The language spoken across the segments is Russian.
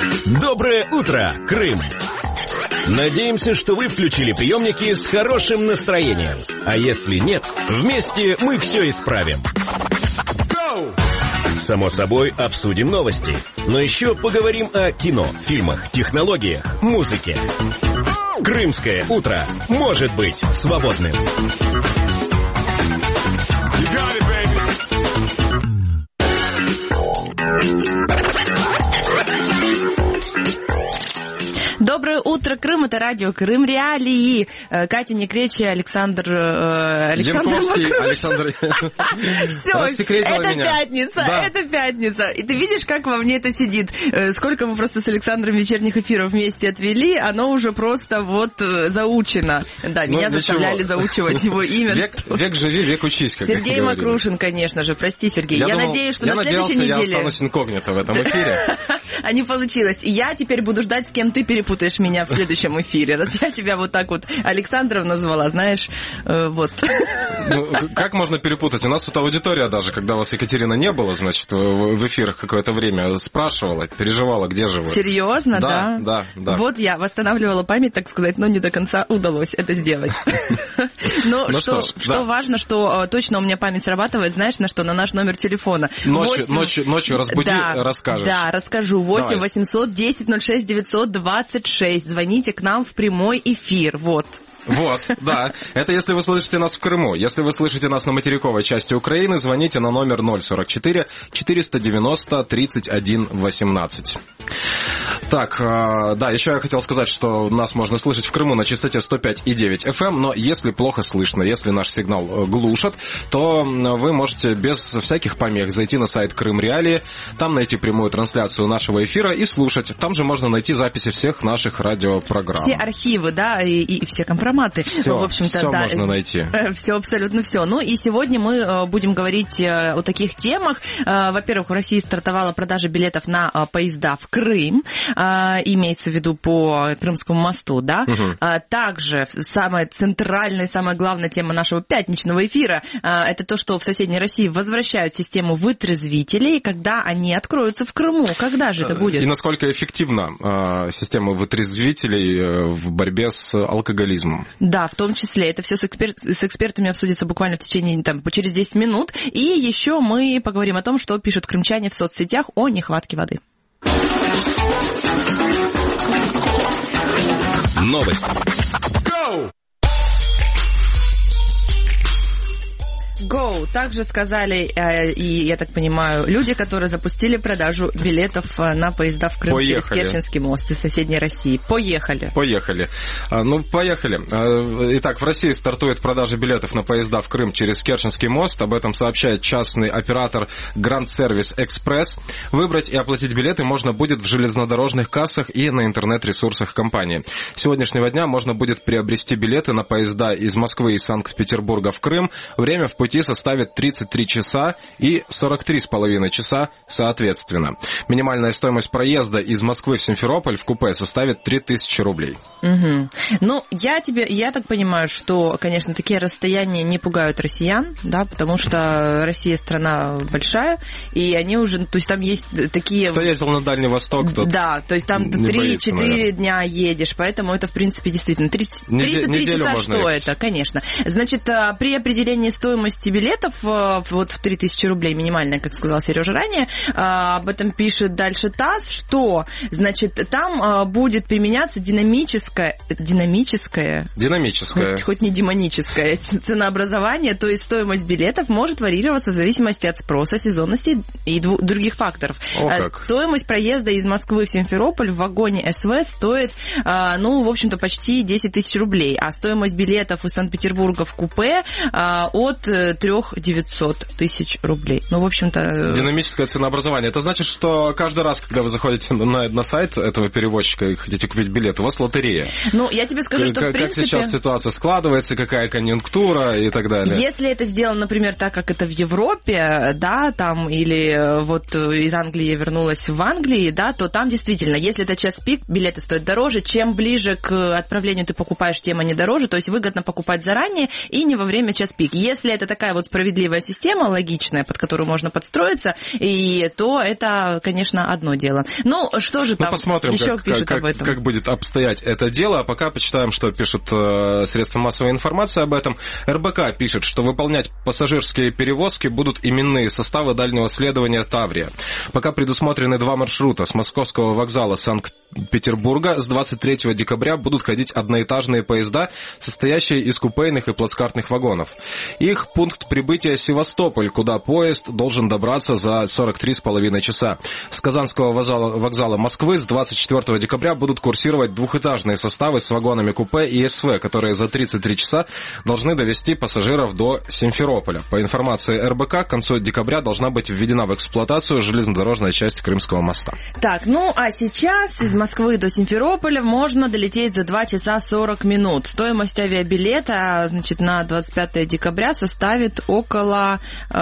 Доброе утро, Крым! Надеемся, что вы включили приемники с хорошим настроением. А если нет, вместе мы все исправим. Само собой, обсудим новости. Но еще поговорим о кино, фильмах, технологиях, музыке. Крымское утро может быть свободным. Доброе утро, Крым. Это радио Крым Реалии. Катя Некречи, Александр Янковский, Александр. Все, это пятница, это пятница. И ты видишь, как во мне это сидит. Сколько мы просто с Александром вечерних эфиров вместе отвели, оно уже просто вот заучено. Да, меня заставляли заучивать его имя. Век живи, век учись, как Сергей Макрушин, конечно же. Прости, Сергей. Я надеюсь, что на следующей неделе... Я останусь инкогнито в этом эфире. А не получилось. И я теперь буду ждать, с кем ты перепутаешь меня в следующем эфире. Раз я тебя вот так вот Александров назвала, знаешь, вот. Ну, как можно перепутать? У нас тут аудитория даже, когда вас, Екатерина, не было, значит, в эфирах какое-то время спрашивала, переживала, где же вы. Серьезно, да? Да. Вот я восстанавливала память, так сказать, но не до конца удалось это сделать. Но что важно, что точно у меня память срабатывает, знаешь, на что? На наш номер телефона. Ночью разбуди, расскажешь. Да, расскажу. 8 800 10 06 926. Звоните к нам в прямой эфир. Вот, да. Это если вы слышите нас в Крыму. Если вы слышите нас на материковой части Украины, звоните на номер 044 490 31 18. Так, да, еще я хотел сказать, что нас можно слышать в Крыму на частоте 105,9 FM, но если плохо слышно, если наш сигнал глушат, то вы можете без всяких помех зайти на сайт Крым Реалии, там найти прямую трансляцию нашего эфира и слушать. Там же можно найти записи всех наших радиопрограмм. Все архивы, да, и все компроматы. Все, в общем-то, все да, можно найти. Все, абсолютно все. Ну и сегодня мы будем говорить о таких темах. Во-первых, в России стартовала продажа билетов на поезда в Крым. Имеется в виду по Крымскому мосту, да. Также самая центральная, самая главная тема нашего пятничного эфира – это то, что в соседней России возвращают систему вытрезвителей, когда они откроются в Крыму. Когда же это будет? И насколько эффективна система вытрезвителей в борьбе с алкоголизмом? Да, в том числе. Это все с экспертами обсудится буквально в течение, через 10 минут. И еще мы поговорим о том, что пишут крымчане в соцсетях о нехватке воды. Новости. Go. Также сказали, и я так понимаю, люди, которые запустили продажу билетов на поезда в Крым через Керченский мост из соседней России. Поехали. Поехали. Итак, в России стартует продажа билетов на поезда в Крым через Керченский мост. Об этом сообщает частный оператор Grand Service Express. Выбрать и оплатить билеты можно будет в железнодорожных кассах и на интернет-ресурсах компании. С сегодняшнего дня можно будет приобрести билеты на поезда из Москвы и Санкт-Петербурга в Крым. Время в пути составит 33 часа и 43,5 часа соответственно. Минимальная стоимость проезда из Москвы в Симферополь в купе составит 3000 рублей. Угу. Ну, я так понимаю, что, конечно, такие расстояния не пугают россиян, да, потому что Россия страна большая, и они уже, то есть там есть такие... Кто ездил на Дальний Восток, тот... Да, то есть там 3-4 дня едешь, поэтому это, в принципе, действительно 33 часа, что ехать. Это, конечно. Значит, при определении стоимости билетов вот в 3000 рублей минимальная, как сказал Сережа ранее, об этом пишет дальше ТАСС, что, значит, там будет применяться динамическое, хоть не демоническое ценообразование, то есть стоимость билетов может варьироваться в зависимости от спроса, сезонности и других факторов. Стоимость проезда из Москвы в Симферополь в вагоне СВ стоит, в общем-то, почти 10 тысяч рублей, а стоимость билетов из Санкт-Петербурга в купе от 3-900 тысяч рублей. Ну, в общем-то... Динамическое ценообразование. Это значит, что каждый раз, когда вы заходите на сайт этого перевозчика и хотите купить билет, у вас лотерея. Ну, я тебе скажу, что в принципе... Как сейчас ситуация складывается, какая конъюнктура и так далее. Если это сделано, например, так, как это в Европе, да, там, или вот из Англии я вернулась в Англии, да, то там действительно, если это час пик, билеты стоят дороже. Чем ближе к отправлению ты покупаешь, тем они дороже. То есть выгодно покупать заранее и не во время час пик. Если это такая вот справедливая система, логичная, под которую можно подстроиться, и то это, конечно, одно дело. Ну, что же там посмотрим, еще пишут об этом? Как будет обстоять это дело. А пока почитаем, что пишут средства массовой информации об этом. РБК пишет, что выполнять пассажирские перевозки будут именные составы дальнего следования «Таврия». Пока предусмотрены 2 маршрута. С московского вокзала Санкт-Петербурга с 23 декабря будут ходить одноэтажные поезда, состоящие из купейных и плацкартных вагонов. Их пункт прибытия Севастополь, куда поезд должен добраться за 43,5 часа. С Казанского вокзала Москвы с 24 декабря будут курсировать двухэтажные составы с вагонами купе и СВ, которые за 33 часа должны довести пассажиров до Симферополя. По информации РБК, к концу декабря должна быть введена в эксплуатацию железнодорожная часть Крымского моста. Так, ну а сейчас из Москвы до Симферополя можно долететь за 2 часа 40 минут. Стоимость авиабилета, значит, на 25 декабря составит около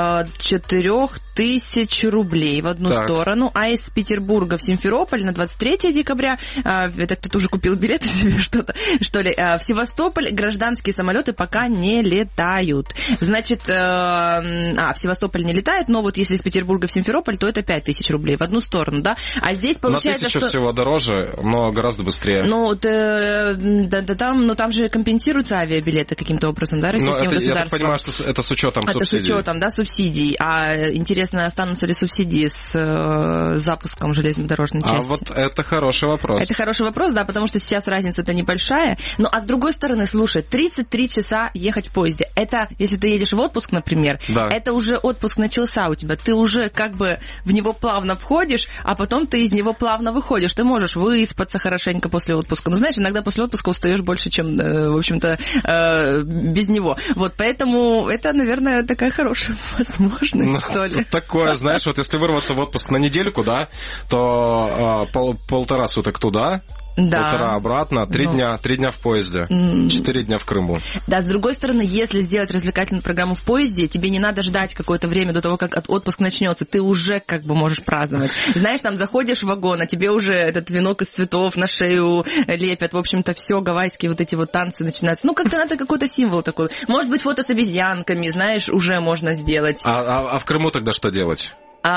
4000 рублей в одну сторону, а из Петербурга в Симферополь на 23 декабря, это кто-то уже купил билеты себе что-то, что ли, в Севастополь гражданские самолеты пока не летают. Значит, в Севастополь не летает, но вот если из Петербурга в Симферополь, то это 5000 рублей в одну сторону, да? А здесь получается, на 1000 всего дороже, но гораздо быстрее. Ну, там же компенсируются авиабилеты каким-то образом, да, российским государством? Я так понимаю, что это с учетом субсидий. Это с учетом, да, субсидий. А интересно, останутся ли субсидии с запуском железнодорожной части? А вот это хороший вопрос. Это хороший вопрос, да, потому что сейчас разница-то небольшая. Ну, а с другой стороны, слушай, 33 часа ехать в поезде. Это, если ты едешь в отпуск, например, это уже отпуск начался у тебя. Ты уже как бы в него плавно входишь, а потом ты из него плавно выходишь. Ты можешь выспаться хорошенько после отпуска. Ну, знаешь, иногда после отпуска устаешь больше, чем, в общем-то, без него. Вот, поэтому это, наверное, такая хорошая возможность, что ли. Такое, знаешь, вот если вырваться в отпуск на недельку, да, то 1,5 суток туда, 1,5 обратно, 3 дня в поезде, 4 дня в Крыму. Да, с другой стороны, если сделать развлекательную программу в поезде, тебе не надо ждать какое-то время до того, как отпуск начнется, ты уже как бы можешь праздновать. Знаешь, там заходишь в вагон, а тебе уже этот венок из цветов на шею лепят, в общем-то, все, гавайские вот эти вот танцы начинаются. Ну, как-то надо какой-то символ такой. Может быть, фото с обезьянками, знаешь, уже можно сделать. А в Крыму тогда что делать?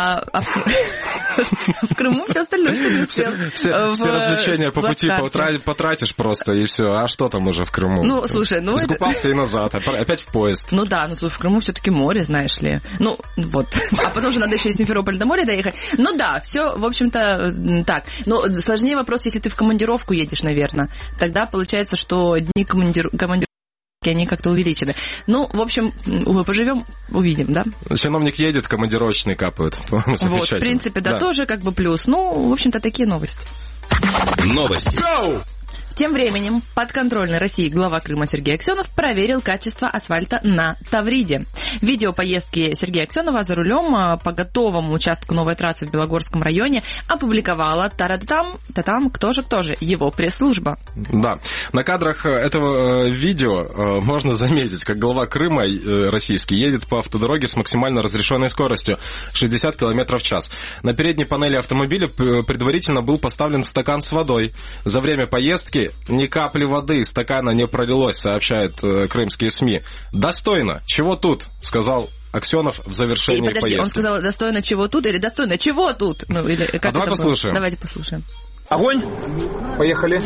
В Крыму все остальное, что не успел. Все развлечения по пути потратишь просто, и все. А что там уже в Крыму? Ну, слушай, искупался и назад, опять в поезд. Ну да, ну в Крыму все-таки море, знаешь ли. Ну, вот. А потом же надо еще из Симферополя до моря доехать. Ну да, все, в общем-то, так. Но сложнее вопрос, если ты в командировку едешь, наверное. Тогда получается, что дни командировки они как-то увеличены. Ну, в общем, поживем, увидим, да? Чиновник едет, командировочные капают. Вот, в принципе, да, тоже как бы плюс. Ну, в общем-то, такие новости. Новости. Go! Тем временем подконтрольный России глава Крыма Сергей Аксенов проверил качество асфальта на Тавриде. Видео поездки Сергея Аксенова за рулем по готовому участку новой трассы в Белогорском районе опубликовала та-там, кто же, его пресс-служба. Да, на кадрах этого видео можно заметить, как глава Крыма российский едет по автодороге с максимально разрешенной скоростью 60 км в час. На передней панели автомобиля предварительно был поставлен стакан с водой. За время поездки ни капли воды из стакана не пролилось, сообщают крымские СМИ. Достойно. Чего тут? Сказал Аксенов в завершении поездки. Он сказал, достойно чего тут или достойно чего тут? Ну, или как давай послушаем. Давайте послушаем. Огонь! Поехали.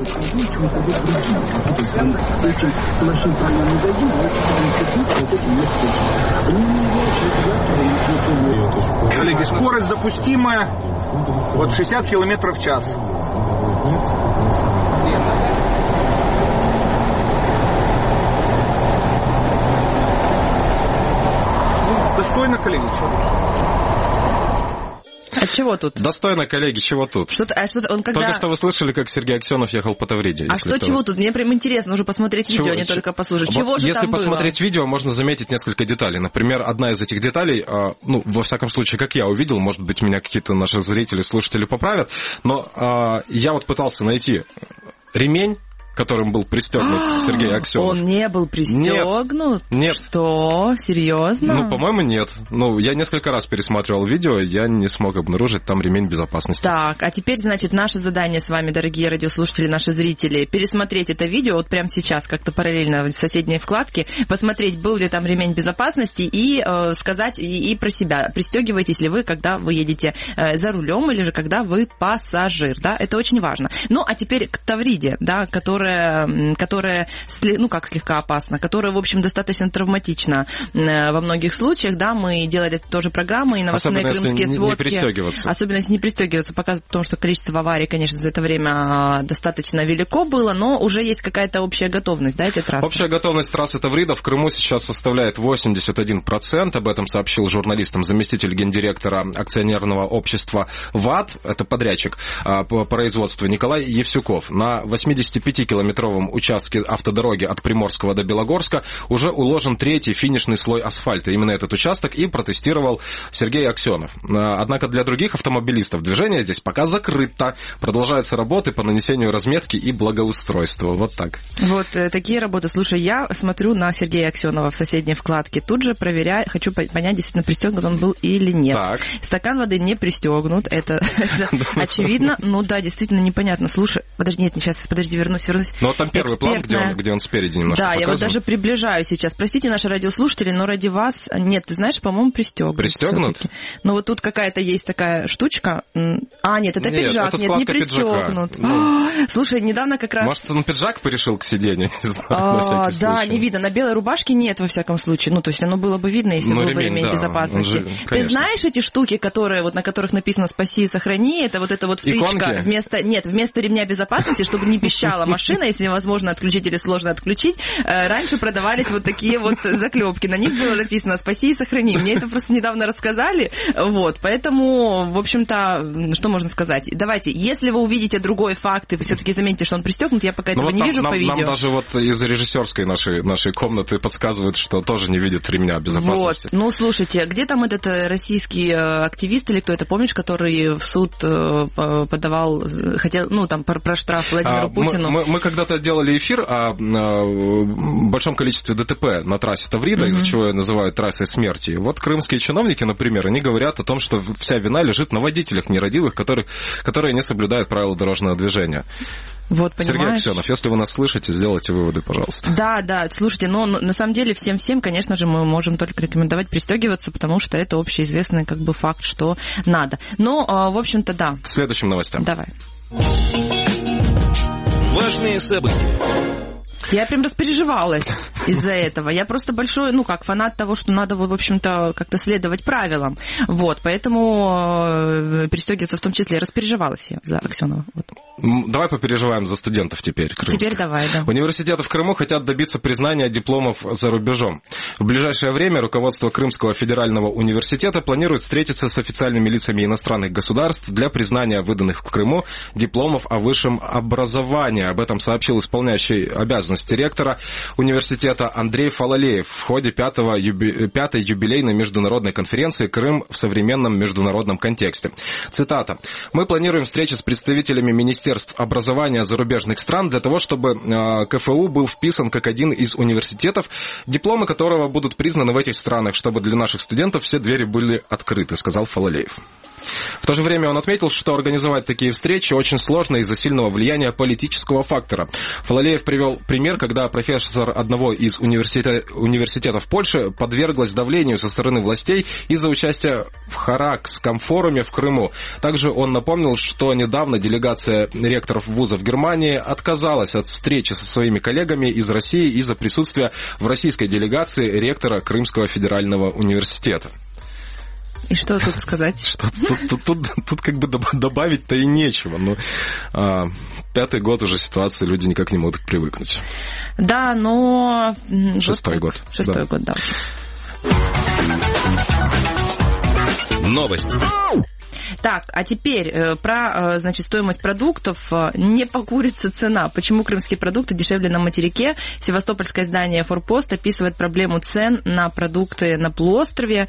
Коллеги, скорость допустимая от 60 км в час. Достойно, коллеги, А чего тут? Достойно, коллеги, чего тут? Только что вы слышали, как Сергей Аксенов ехал по Тавриде. Чего тут? Мне прям интересно уже посмотреть видео, не только послушать. Чего же там было? Если посмотреть видео, можно заметить несколько деталей. Например, одна из этих деталей, ну, во всяком случае, как я увидел, может быть, меня какие-то наши зрители, слушатели поправят, но я вот пытался найти ремень которым был пристегнут Сергей Аксенов. Он не был пристегнут? Нет. Что? Серьезно? Ну, по-моему, нет. Ну, я несколько раз пересматривал видео, я не смог обнаружить там ремень безопасности. Так, а теперь, значит, наше задание с вами, дорогие радиослушатели, наши зрители, пересмотреть это видео вот прямо сейчас, как-то параллельно в соседней вкладке, посмотреть, был ли там ремень безопасности и сказать и про себя, пристегиваетесь ли вы, когда вы едете за рулем или же когда вы пассажир, да, это очень важно. Ну, а теперь к Тавриде, да, которая ну, как слегка опасна, которая, в общем, достаточно травматична во многих случаях, да, мы делали тоже программы и новостные крымские сводки. Особенно если не пристегиваться, показывают о том, что количество аварий, конечно, за это время достаточно велико было, но уже есть какая-то общая готовность, да, этой трассы? Общая готовность трассы Таврида в Крыму сейчас составляет 81%, об этом сообщил журналистам заместитель гендиректора акционерного общества ВАТ, это подрядчик по производству, Николай Евсюков. На 85-километровом участке автодороги от Приморского до Белогорска уже уложен третий финишный слой асфальта. Именно этот участок и протестировал Сергей Аксенов. Однако для других автомобилистов движение здесь пока закрыто. Продолжаются работы по нанесению разметки и благоустройству. Вот так. Вот такие работы. Слушай, я смотрю на Сергея Аксенова в соседней вкладке. Тут же проверяю, хочу понять, действительно пристегнут он был или нет. Так. Стакан воды не пристегнут, это очевидно. Ну да, действительно непонятно. Слушай, подожди, вернусь. Ну вот там первый план, где он спереди немножко показан. Да, я вот даже приближаю сейчас. Простите, наши радиослушатели, но ради вас... Нет, ты знаешь, по-моему, пристегнут. Пристегнут? Все-таки. Но вот тут какая-то есть такая штучка. А, нет, это пиджак. Это нет, не пристегнут. Слушай, недавно как раз... Может, он пиджак порешил к сиденью? Не знаю, на всякий да, случай. не видно. На белой рубашке нет, во всяком случае. Ну, то есть оно было бы видно, если был бы ремень безопасности. Ты знаешь эти штуки, которые, вот, на которых написано «Спаси и сохрани», это вот эта вот втычка вместо ремня безопасности, чтобы не пищала машина, если невозможно отключить или сложно отключить, раньше продавались вот такие вот заклепки. На них было написано «Спаси и сохрани». Мне это просто недавно рассказали. Вот, поэтому, в общем-то, что можно сказать? Давайте, если вы увидите другой факт, и вы все-таки заметите, что он пристегнут, я пока этого не вижу по видео. Нам даже вот из режиссерской нашей комнаты подсказывают, что тоже не видит ремня безопасности. Вот, ну, слушайте, где там этот российский активист или кто это, помнишь, который в суд подавал, хотел, ну, там, про штраф Владимиру Путину? Мы когда-то делали эфир о большом количестве ДТП на трассе Таврида, из-за чего ее называют трассой смерти. Вот крымские чиновники, например, они говорят о том, что вся вина лежит на водителях нерадивых, которые не соблюдают правила дорожного движения. Вот, Сергей Аксенов, если вы нас слышите, сделайте выводы, пожалуйста. Да, слушайте, но на самом деле всем, конечно же, мы можем только рекомендовать пристегиваться, потому что это общеизвестный как бы факт, что надо. Но, в общем-то, да. К следующим новостям. Давай. Важные события. Я прям распереживалась из-за этого. Я просто большой, фанат того, что надо, в общем-то, как-то следовать правилам. Вот, поэтому пристегиваться в том числе. Распереживалась я за Аксенова. Вот. Давай попереживаем за студентов теперь. Крымских. Теперь давай, да. Университеты в Крыму хотят добиться признания дипломов за рубежом. В ближайшее время руководство Крымского федерального университета планирует встретиться с официальными лицами иностранных государств для признания выданных в Крыму дипломов о высшем образовании. Об этом сообщил исполняющий обязанности ректора университета Андрей Фалалеев в ходе пятой юбилейной международной конференции «Крым в современном международном контексте». Цитата. «Мы планируем встречи с представителями министерств образования зарубежных стран для того, чтобы КФУ был вписан как один из университетов, дипломы которого будут признаны в этих странах, чтобы для наших студентов все двери были открыты», сказал Фалалеев. В то же время он отметил, что организовать такие встречи очень сложно из-за сильного влияния политического фактора. Фалалеев привел пример, когда профессор одного из университетов Польши подверглась давлению со стороны властей из-за участия в Харакском форуме в Крыму. Также он напомнил, что недавно делегация ректоров вузов Германии отказалась от встречи со своими коллегами из России из-за присутствия в российской делегации ректора Крымского федерального университета. И что тут сказать? Тут как бы добавить-то и нечего. Но пятый год уже ситуации, люди никак не могут привыкнуть. Да, но... Шестой год. Шестой год, да. Новости. Так, а теперь про, значит, стоимость продуктов. Не покурится цена. Почему крымские продукты дешевле на материке? Севастопольское издание «Форпост» описывает проблему цен на продукты на полуострове.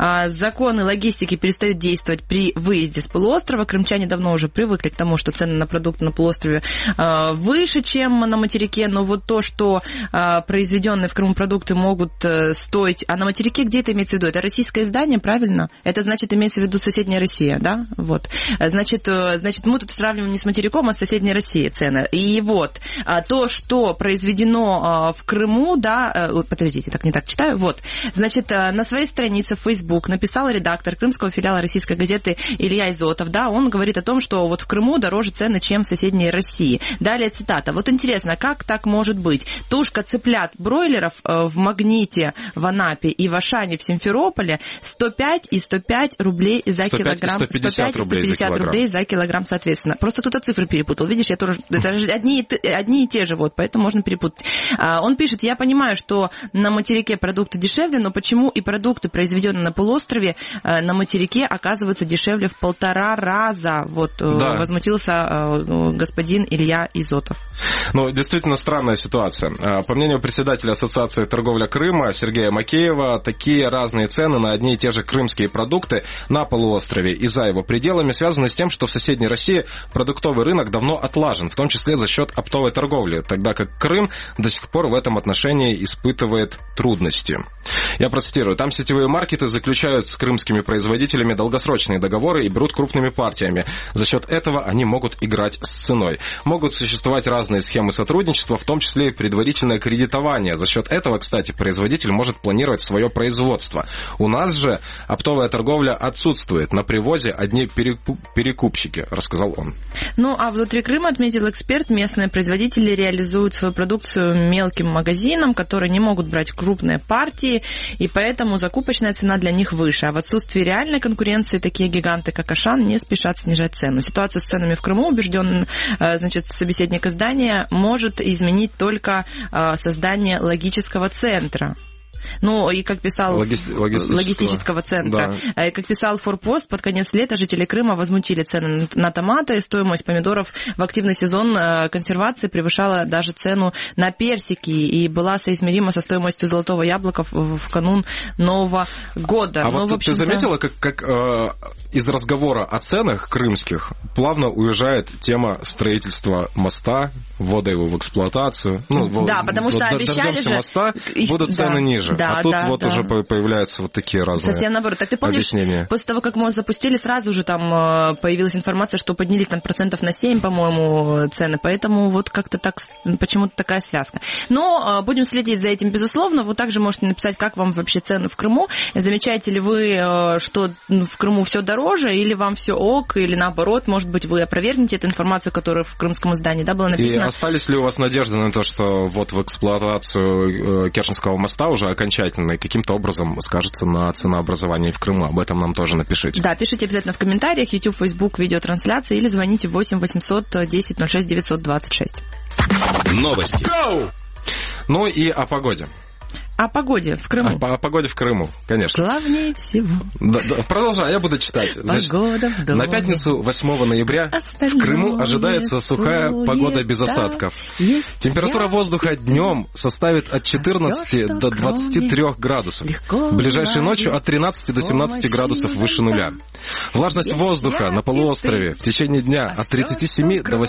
Законы логистики перестают действовать при выезде с полуострова. Крымчане давно уже привыкли к тому, что цены на продукты на полуострове выше, чем на материке. Но вот то, что произведенные в Крыму продукты могут стоить... А на материке где это имеется в виду? Это российское издание, правильно? Это значит, имеется в виду соседняя Россия, да? Вот. Значит, мы тут сравниваем не с материком, а с соседней Россией цены. И вот, то, что произведено в Крыму, да, подождите, так не так читаю, вот. Значит, на своей странице в Facebook написал редактор крымского филиала российской газеты Илья Изотов, да, он говорит о том, что вот в Крыму дороже цены, чем в соседней России. Далее цитата. Вот интересно, как так может быть? Тушка цыплят бройлеров в Магните, в Анапе и в Ашане, в Симферополе 105 и 105 рублей за килограмм. 150 рублей за килограмм, соответственно. Просто тут цифры перепутал. Видишь, я тоже... Это же одни и те же, вот, поэтому можно перепутать. Он пишет, я понимаю, что на материке продукты дешевле, но почему и продукты, произведенные на полуострове, на материке оказываются дешевле в 1,5 раза? Вот, да. Возмутился господин Илья Изотов. Ну, действительно странная ситуация. По мнению председателя Ассоциации торговля Крыма Сергея Макеева, такие разные цены на одни и те же крымские продукты на полуострове и за его пределами связаны с тем, что в соседней России продуктовый рынок давно отлажен, в том числе за счет оптовой торговли, тогда как Крым до сих пор в этом отношении испытывает трудности. Я процитирую. Там сетевые маркеты заключают с крымскими производителями долгосрочные договоры и берут крупными партиями. За счет этого они могут играть с ценой. Могут существовать разные схемы сотрудничества, в том числе и предварительное кредитование. За счет этого, кстати, производитель может планировать свое производство. У нас же оптовая торговля отсутствует. На привозе одни перекупщики, рассказал он. Ну, а внутри Крыма, отметил эксперт, местные производители реализуют свою продукцию мелким магазинам, которые не могут брать крупные партии, и поэтому закупочная цена для них выше. А в отсутствии реальной конкуренции такие гиганты, как Ашан, не спешат снижать цену. Ситуацию с ценами в Крыму, убежден, значит, собеседник издания, может изменить только создание логического центра. Ну, и как писал... Логистического центра. Да. Как писал Форпост, под конец лета жители Крыма возмутили цены на томаты. Стоимость помидоров в активный сезон консервации превышала даже цену на персики и была соизмерима со стоимостью золотого яблока в канун Нового года. А вот ты заметила, как из разговора о ценах крымских плавно уезжает тема строительства моста, ввода его в эксплуатацию. Ну, да, потому что обещали же... моста, будут цены ниже. Да, а тут вот уже появляются вот такие разные совсем наоборот. Так ты помнишь, объяснения. После того, как мост запустили, сразу же там появилась информация, что поднялись там 7%, по-моему, цены. Поэтому вот как-то так, почему-то такая связка. Но будем следить за этим, безусловно. Вы также можете написать, как вам вообще цены в Крыму. Замечаете ли вы, что в Крыму все дороже, или вам все ок, или наоборот, может быть, вы опровергнете эту информацию, которая в крымском издании, да, была написана. И остались ли у вас надежды на то, что вот в эксплуатацию Керченского моста уже окончательно и каким-то образом скажется на ценообразовании в Крыму? Об этом нам тоже напишите. Да, пишите обязательно в комментариях, YouTube, Facebook, видеотрансляции, или звоните 8 800 10 06 926. Новости. Go! Ну и о погоде. О погоде в Крыму. О погоде в Крыму, конечно. Главнее всего. Да, продолжай, я буду читать. Значит, на пятницу, 8 ноября, в Крыму ожидается сухая погода без осадков. Температура воздуха днем составит от 14 до 23 градусов. Ближайшей ночью от 13 до 17 градусов выше нуля. Влажность воздуха на полуострове в течение дня от 37 до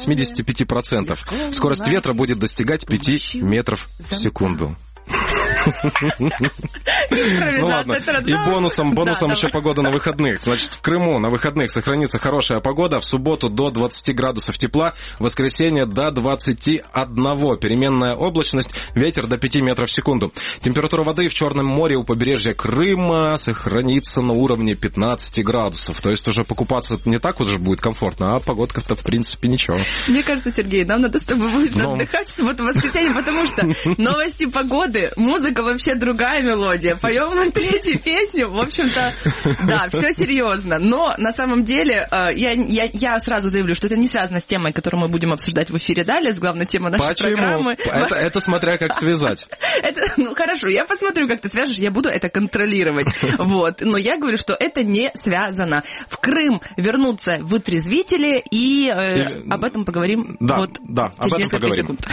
85%. Скорость ветра будет достигать 5 метров в секунду. Ну ладно, и бонусом еще погода на выходных. Значит, в Крыму на выходных сохранится хорошая погода, в субботу до 20 градусов тепла, в воскресенье до 21, переменная облачность, ветер до 5 метров в секунду. Температура воды в Черном море у побережья Крыма сохранится на уровне 15 градусов. То есть уже покупаться не так уже будет комфортно, а погодка-то в принципе ничего. Мне кажется, Сергей, нам надо с тобой будет отдыхать в субботу-воскресенье, потому что новости погоды, музыка музыка вообще другая мелодия. Поем мы третью песню. В общем-то, да, все серьезно. Но на самом деле я сразу заявлю, что это не связано с темой, которую мы будем обсуждать в эфире далее, с главной темой нашей программы. Это смотря как связать. Ну хорошо, я посмотрю, как ты свяжешь, я буду это контролировать. Вот. Но я говорю, что это не связано. В Крым вернутся вытрезвители, и об этом поговорим через несколько секунд.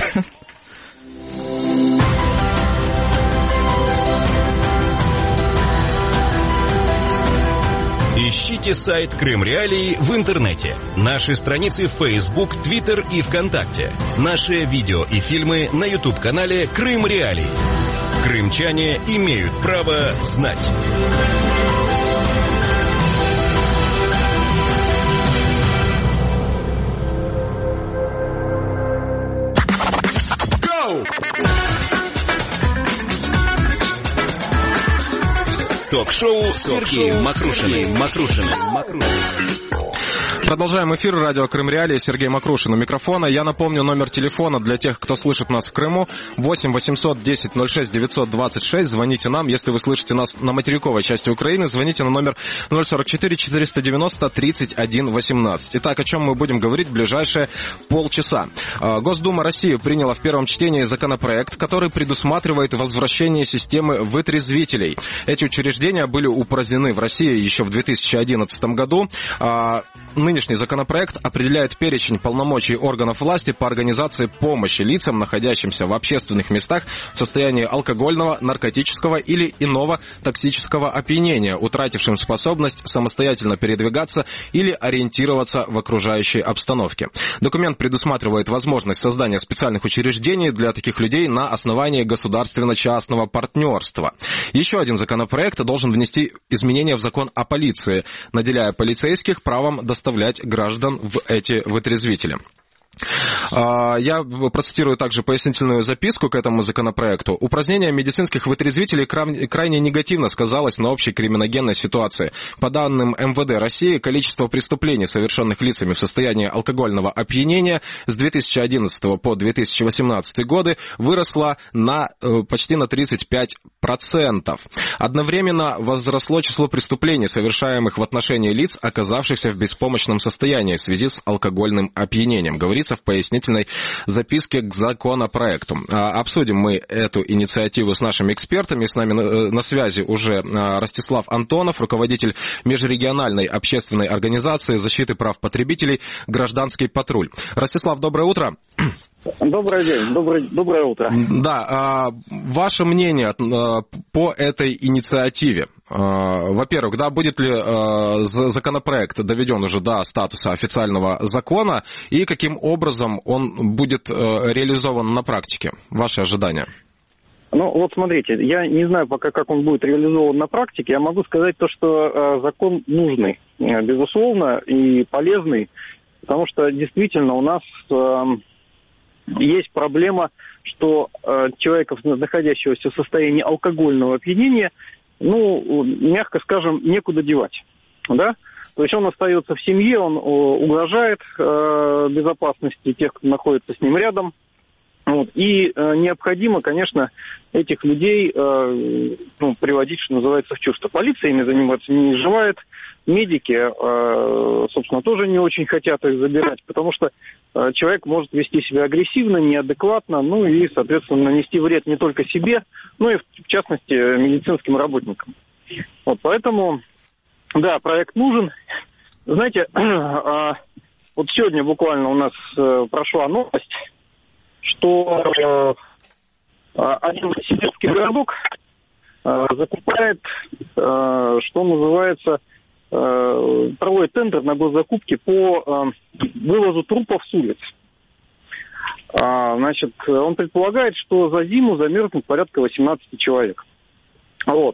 Ищите сайт Крым Реалии в интернете. Наши страницы в Facebook, Twitter и ВКонтакте. Наши видео и фильмы на YouTube-канале Крым Реалии. Крымчане имеют право знать. Ток-шоу Сергеем Макрушиным. Продолжаем эфир. Радио Крым Реалии. Сергей Макрушин у микрофона. Я напомню номер телефона для тех, кто слышит нас в Крыму. 8 800 10 06 926. Звоните нам. Если вы слышите нас на материковой части Украины, звоните на номер 044 490 31 18. Итак, о чем мы будем говорить в ближайшие полчаса. Госдума России приняла в первом чтении законопроект, который предусматривает возвращение системы вытрезвителей. Эти учреждения были упразднены в России еще в 2011 году. Нынешний законопроект определяет перечень полномочий органов власти по организации помощи лицам, находящимся в общественных местах в состоянии алкогольного, наркотического или иного токсического опьянения, утратившим способность самостоятельно передвигаться или ориентироваться в окружающей обстановке. Документ предусматривает возможность создания специальных учреждений для таких людей на основании государственно-частного партнерства. Еще один законопроект должен внести изменения в закон о полиции, наделяя полицейских правом доставлять граждан в эти вытрезвители. Я процитирую также пояснительную записку к этому законопроекту. Упразднение медицинских вытрезвителей крайне негативно сказалось на общей криминогенной ситуации. По данным МВД России, количество преступлений, совершенных лицами в состоянии алкогольного опьянения с 2011 по 2018 годы, выросло почти на 35%. Одновременно возросло число преступлений, совершаемых в отношении лиц, оказавшихся в беспомощном состоянии в связи с алкогольным опьянением, говорится в пояснительной записке к законопроекту. Обсудим мы эту инициативу с нашими экспертами. С нами на связи уже Ростислав Антонов, руководитель межрегиональной общественной организации защиты прав потребителей «Гражданский патруль». Ростислав, доброе утро. Добрый день, доброе утро. Да, ваше мнение по этой инициативе? Во-первых, да, будет ли законопроект доведен уже до статуса официального закона, и каким образом он будет реализован на практике? Ваши ожидания? Ну, вот смотрите, я не знаю пока, как он будет реализован на практике. Я могу сказать то, что закон нужный, безусловно, и полезный, потому что действительно у нас есть проблема, что человека, находящегося в состоянии алкогольного опьянения, мягко скажем, некуда девать, да? То есть он остается в семье, он угрожает безопасности тех, кто находится с ним рядом. Вот. И необходимо, конечно, этих людей приводить, что называется, в чувство. Полиция ими заниматься не желает, медики, собственно, тоже не очень хотят их забирать, потому что человек может вести себя агрессивно, неадекватно, и, соответственно, нанести вред не только себе, но и, в частности, медицинским работникам. Вот, поэтому, да, проект нужен. Знаете, вот сегодня буквально у нас прошла новость, что один сибирский городок закупает, что называется, проводит тендер на госзакупки по вывозу трупов с улиц. Значит, он предполагает, что за зиму замерзнет порядка 18 человек. Вот.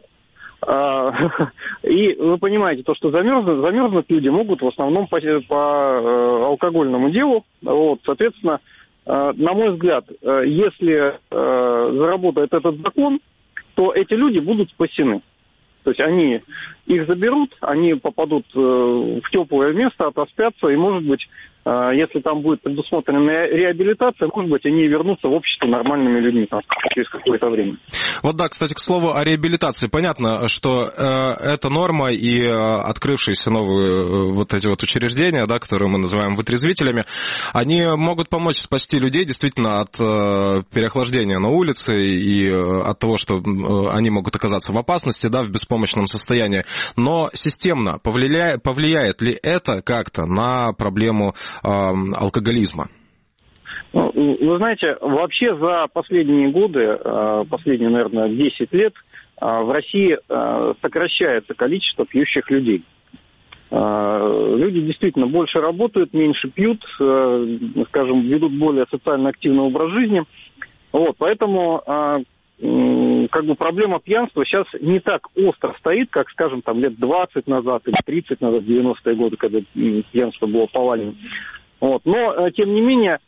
И вы понимаете, то, что замерзнуть люди могут в основном по алкогольному делу. Вот, соответственно, на мой взгляд, если заработает этот закон, то эти люди будут спасены. То есть их заберут, они попадут в теплое место, отоспятся, и, может быть, если там будет предусмотрена реабилитация, может быть, они вернутся в общество нормальными людьми там, через какое-то время. Вот да, кстати, к слову о реабилитации. Понятно, что эта норма и открывшиеся новые вот эти вот учреждения, да, которые мы называем вытрезвителями, они могут помочь спасти людей действительно от переохлаждения на улице и от того, что они могут оказаться в опасности, да, в беспомощном состоянии. Но системно повлияет ли это как-то на проблему алкоголизма? Вы знаете, вообще за последние годы, последние, наверное, 10 лет, в России сокращается количество пьющих людей. Люди действительно больше работают, меньше пьют, скажем, ведут более социально активный образ жизни. Вот, поэтому как бы проблема пьянства сейчас не так остро стоит, как, скажем, там лет 20 назад или 30 назад, 90-е годы, когда пьянство было повалено. Вот. Но, тем не менее,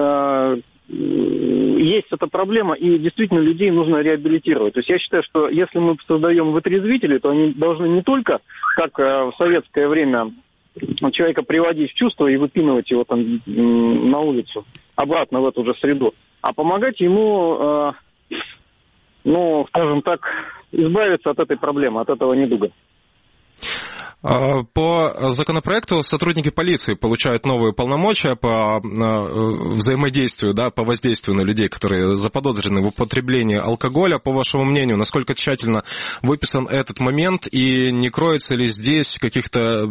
есть эта проблема, и действительно людей нужно реабилитировать. То есть я считаю, что если мы создаем вытрезвители, то они должны не только, как в советское время, человека приводить в чувство и выпинывать его там на улицу, обратно в эту же среду, а помогать ему, скажем так, избавиться от этой проблемы, от этого недуга. По законопроекту сотрудники полиции получают новые полномочия по взаимодействию, да, по воздействию на людей, которые заподозрены в употреблении алкоголя. По вашему мнению, насколько тщательно выписан этот момент и не кроются ли здесь какие-то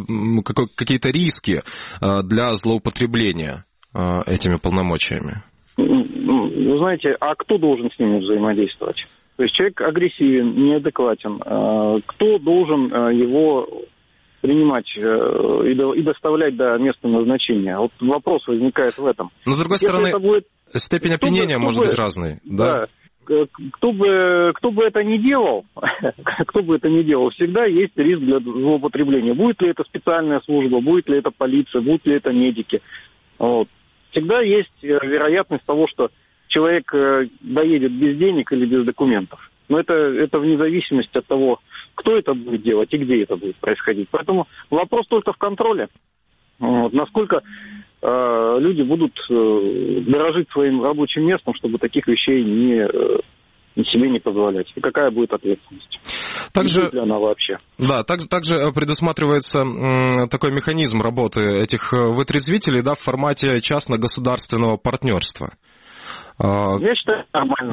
риски для злоупотребления этими полномочиями? Вы знаете, а кто должен с ними взаимодействовать? То есть человек агрессивен, неадекватен. Кто должен его принимать и доставлять до места назначения? Вот вопрос возникает в этом. Но, с другой стороны, степень опьянения может быть разной. Да. Кто бы это ни делал, всегда есть риск для злоупотребления. Будет ли это специальная служба, будет ли это полиция, будут ли это медики. Вот. Всегда есть вероятность того, что человек доедет без денег или без документов. Но это вне зависимости от того, кто это будет делать и где это будет происходить. Поэтому вопрос только в контроле. Вот, насколько люди будут дорожить своим рабочим местом, чтобы таких вещей себе не позволять. И какая будет ответственность? Также, будет ли она вообще? Да, также предусматривается такой механизм работы этих вытрезвителей, да, в формате частно-государственного партнерства. Я считаю, нормально.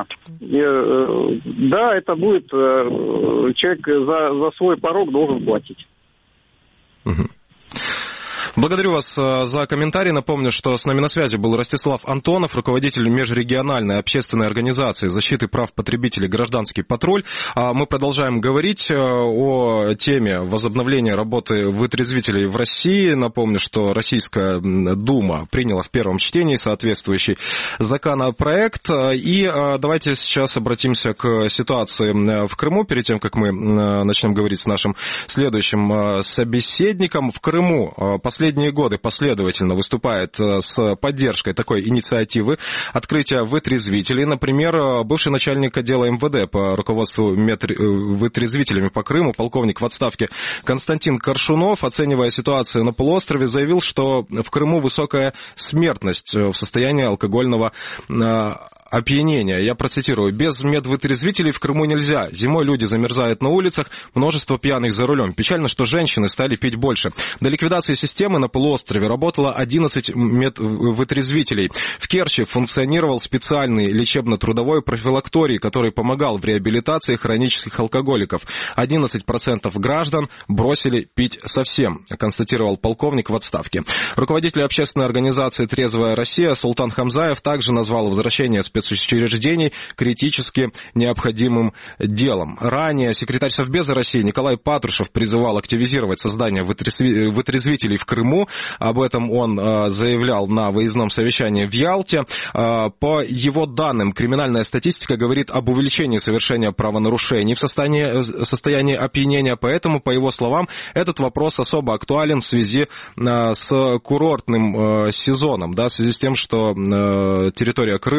Да, это будет... Человек за свой порог должен платить. Угу. Благодарю вас за комментарий. Напомню, что с нами на связи был Ростислав Антонов, руководитель межрегиональной общественной организации защиты прав потребителей «Гражданский патруль». Мы продолжаем говорить о теме возобновления работы вытрезвителей в России. Напомню, что Российская Дума приняла в первом чтении соответствующий законопроект. И давайте сейчас обратимся к ситуации в Крыму, перед тем, как мы начнем говорить с нашим следующим собеседником. В Крыму последние годы последовательно выступает с поддержкой такой инициативы открытия вытрезвителей. Например, бывший начальник отдела МВД по руководству вытрезвителями по Крыму, полковник в отставке Константин Коршунов, оценивая ситуацию на полуострове, заявил, что в Крыму высокая смертность в состоянии алкогольного опьянения. Я процитирую. Без медвытрезвителей в Крыму нельзя. Зимой люди замерзают на улицах, множество пьяных за рулем. Печально, что женщины стали пить больше. До ликвидации системы на полуострове работало 11 медвытрезвителей. В Керчи функционировал специальный лечебно-трудовой профилакторий, который помогал в реабилитации хронических алкоголиков. 11% граждан бросили пить совсем, констатировал полковник в отставке. Руководитель общественной организации «Трезвая Россия» Султан Хамзаев также назвал возвращение спецучреждений критически необходимым делом. Ранее секретарь Совбеза России Николай Патрушев призывал активизировать создание вытрезвителей в Крыму. Об этом он заявлял на выездном совещании в Ялте. По его данным, криминальная статистика говорит об увеличении совершения правонарушений в состоянии опьянения. Поэтому, по его словам, этот вопрос особо актуален в связи с курортным сезоном, да, в связи с тем, что территория Крыма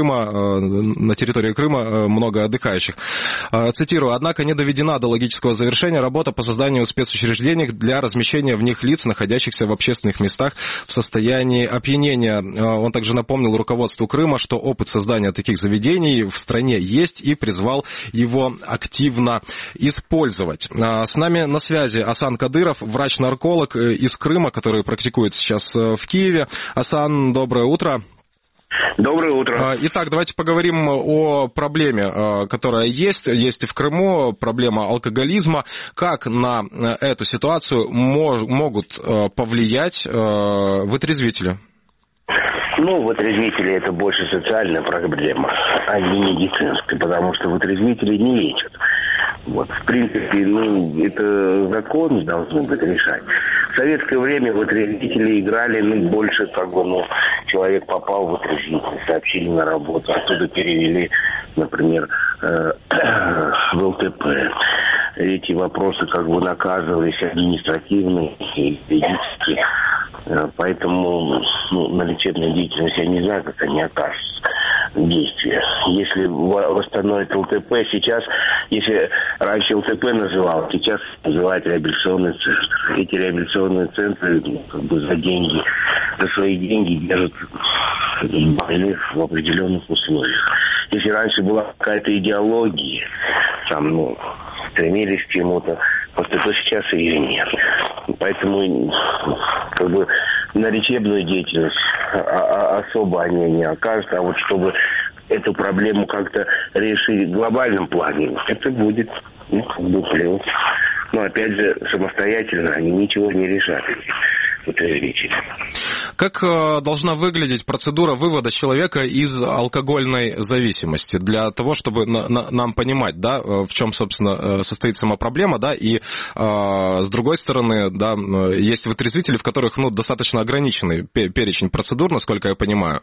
на территории Крыма много отдыхающих. Цитирую: «Однако не доведена до логического завершения работа по созданию спецучреждений для размещения в них лиц, находящихся в общественных местах в состоянии опьянения». Он также напомнил руководству Крыма, что опыт создания таких заведений в стране есть, и призвал его активно использовать. С нами на связи Асан Кадыров, врач-нарколог из Крыма, который практикует сейчас в Киеве. Асан, доброе утро. Доброе утро. Итак, давайте поговорим о проблеме, которая есть и в Крыму, проблема алкоголизма. Как на эту ситуацию могут повлиять вытрезвители? Вытрезвители – это больше социальная проблема, а не медицинская, потому что вытрезвители не лечат. В принципе, это закон должен быть решать. В советское время вытрезвители играли, больше человек попал в вытрезвитель, сообщили на работу, оттуда перевели, например, в ЛТП. Эти вопросы наказывались административно и физически. Поэтому на лечебной деятельности я не знаю, как они окажутся действия. Если восстановить ЛТП, сейчас, если раньше ЛТП называл, сейчас называют реабилитационный центр. Эти реабилитационные центры за деньги, за свои деньги держат больных в определенных условиях. Если раньше была какая-то идеология, стремились к чему-то, то сейчас ее нет. Поэтому на лечебную деятельность особо они не окажут, а чтобы эту проблему как-то решить в глобальном плане, это будет плюс. Но опять же, самостоятельно они ничего не решат. Как должна выглядеть процедура вывода человека из алкогольной зависимости? Для того, чтобы нам понимать, в чем, собственно, состоит сама проблема, и с другой стороны, есть вытрезвители, в которых достаточно ограниченный перечень процедур, насколько я понимаю.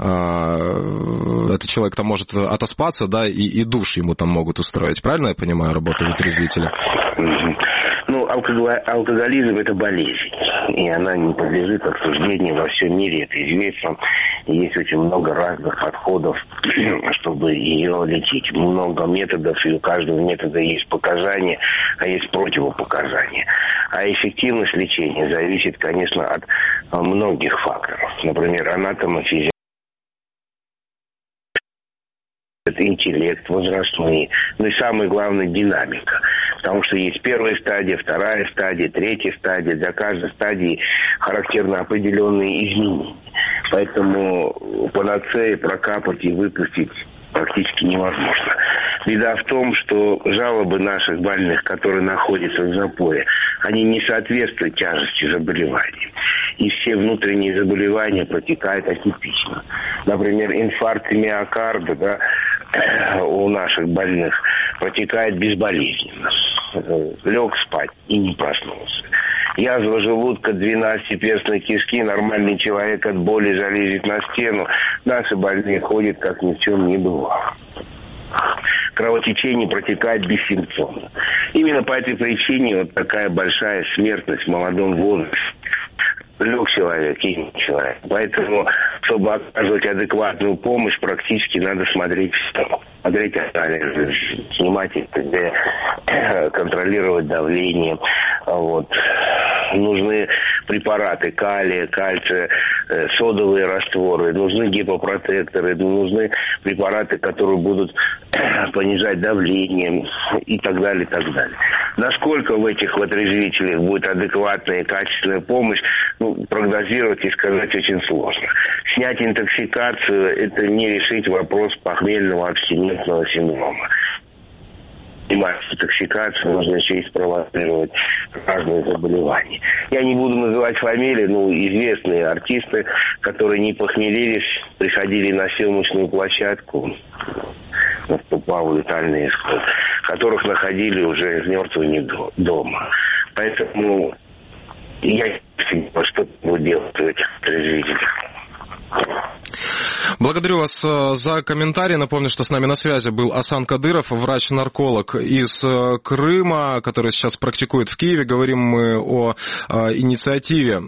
Этот человек там может отоспаться, и душ ему там могут устроить. Правильно я понимаю работу вытрезвителя? Алкоголизм – это болезнь, и она не подлежит обсуждению во всем мире, это известно. Есть очень много разных подходов, чтобы ее лечить. Много методов, и у каждого метода есть показания, а есть противопоказания. А эффективность лечения зависит, конечно, от многих факторов. Например, анатомофизиология, интеллект, возрастные, и самое главное динамика. Потому что есть первая стадия, вторая стадия, третья стадия. Для каждой стадии характерны определенные изменения. Поэтому панацеи прокапать и выпустить практически невозможно. Беда в том, что жалобы наших больных, которые находятся в запое, они не соответствуют тяжести заболевания. И все внутренние заболевания протекают атипично. Например, инфаркт миокарда, у наших больных протекает безболезненно. Лег спать и не проснулся. Язва желудка, 12-перстной кишки, нормальный человек от боли залезет на стену. Наши больные ходят, как ни в чем не бывало. Кровотечение протекает бессимптомно. Именно по этой причине такая большая смертность в молодом возрасте. Лег человек и не человек. Поэтому, чтобы оказывать адекватную помощь, практически надо смотреть все. Смотреть анализы, снимать ЭКГ, контролировать давление. Нужны препараты калия, кальция, содовые растворы, нужны гипопротекторы, нужны препараты, которые будут понижать давление и так далее, и так далее. Насколько в этих вытрезвителях будет адекватная и качественная помощь, прогнозировать и сказать очень сложно. Снять интоксикацию – это не решить вопрос похмельного абстинентного синдрома. Снимать интоксикацию нужно еще и спровоцировать разные заболевания. Я не буду называть фамилии, известные артисты, которые не похмелились, приходили на съемочную площадку, наступал летальный исход, которых находили уже мертвыми дома. Поэтому я не знаю, что буду делать в этих вытрезвителях. Благодарю вас за комментарий. Напомню, что с нами на связи был Асан Кадыров, врач-нарколог из Крыма, который сейчас практикует в Киеве. Говорим мы о инициативе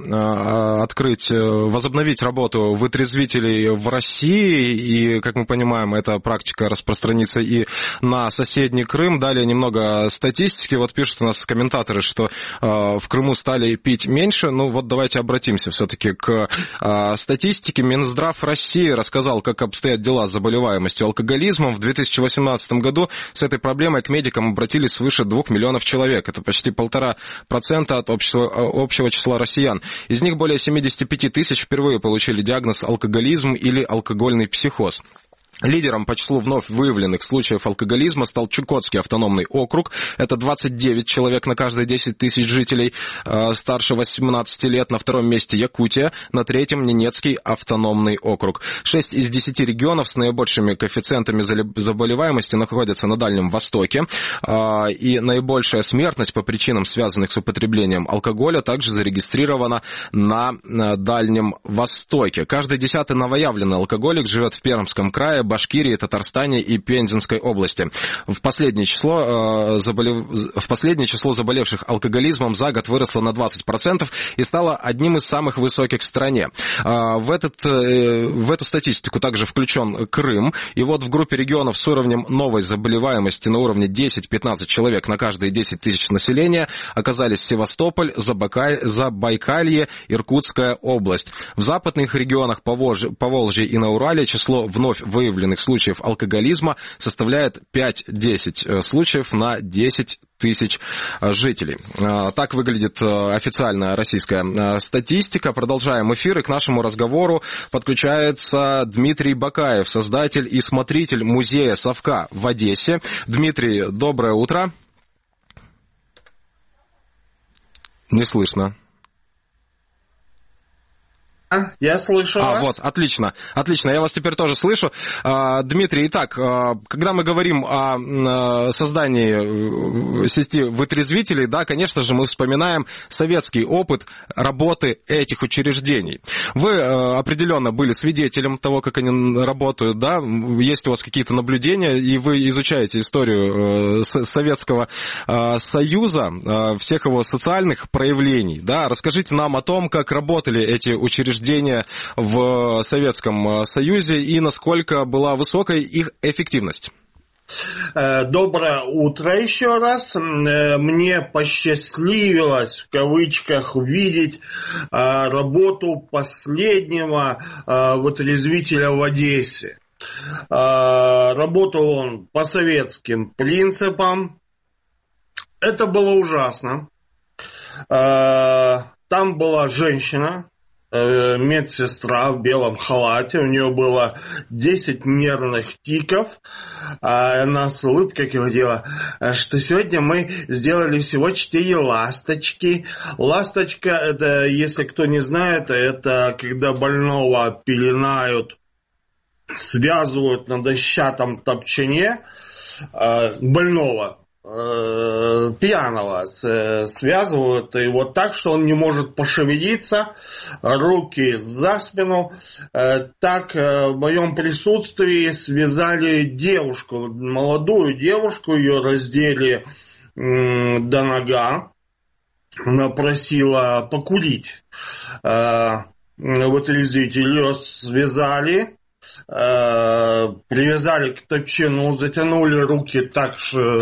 возобновить работу вытрезвителей в России. И, как мы понимаем, эта практика распространится и на соседний Крым. Далее немного статистики. Вот пишут у нас комментаторы, что в Крыму стали пить меньше. Ну вот давайте обратимся все-таки к статистике. Минздрав России рассказал, как обстоят дела с заболеваемостью алкоголизмом. В 2018 году с этой проблемой к медикам обратились свыше 2 миллионов человек. Это почти 1,5% от общего числа россиян. Из них более 75 тысяч впервые получили диагноз алкоголизм или алкогольный психоз. Лидером по числу вновь выявленных случаев алкоголизма стал Чукотский автономный округ. Это 29 человек на каждые 10 тысяч жителей старше 18 лет. На втором месте Якутия, на третьем Ненецкий автономный округ. 6 из 10 регионов с наибольшими коэффициентами заболеваемости находятся на Дальнем Востоке. И наибольшая смертность по причинам, связанных с употреблением алкоголя, также зарегистрирована на Дальнем Востоке. Каждый 10-й новоявленный алкоголик живет в Пермском крае, Башкирии, Татарстане и Пензенской области. В последнее число заболевших алкоголизмом за год выросло на 20% и стало одним из самых высоких в стране. В эту статистику также включен Крым. И вот в группе регионов с уровнем новой заболеваемости на уровне 10-15 человек на каждые 10 тысяч населения оказались Севастополь, Забайкалье, Иркутская область. В западных регионах Поволжья и на Урале число вновь выявленных случаев алкоголизма составляет 5-10 случаев на 10 тысяч жителей. Так выглядит официальная российская статистика. Продолжаем эфир, и к нашему разговору подключается Дмитрий Бакаев, создатель и смотритель музея «Совка» в Одессе. Дмитрий, доброе утро. Не слышно. Я слышу вас. Вот, отлично, я вас теперь тоже слышу. Дмитрий, итак, когда мы говорим о создании сети вытрезвителей, да, конечно же, мы вспоминаем советский опыт работы этих учреждений. Вы определенно были свидетелем того, как они работают, да, есть у вас какие-то наблюдения, и вы изучаете историю Советского Союза, всех его социальных проявлений, да, расскажите нам о том, как работали эти учреждения в Советском Союзе и насколько была высокой их эффективность. Доброе утро еще раз. Мне посчастливилось, в кавычках, увидеть работу последнего вытрезвителя в Одессе. Работал он по советским принципам. Это было ужасно. Там была женщина, медсестра в белом халате, у нее было 10 нервных тиков, а она с улыбкой говорила, что сегодня мы сделали всего 4 ласточки. Ласточка, это, если кто не знает, это когда больного пеленают, связывают на дощатом топчине больного, пьяного, связывают его так, что он не может пошевелиться, руки за спину. Так в моем присутствии связали девушку, молодую девушку, ее раздели до нога, она просила покурить. Вытрезвитель ее связали, привязали к топчину, затянули руки так,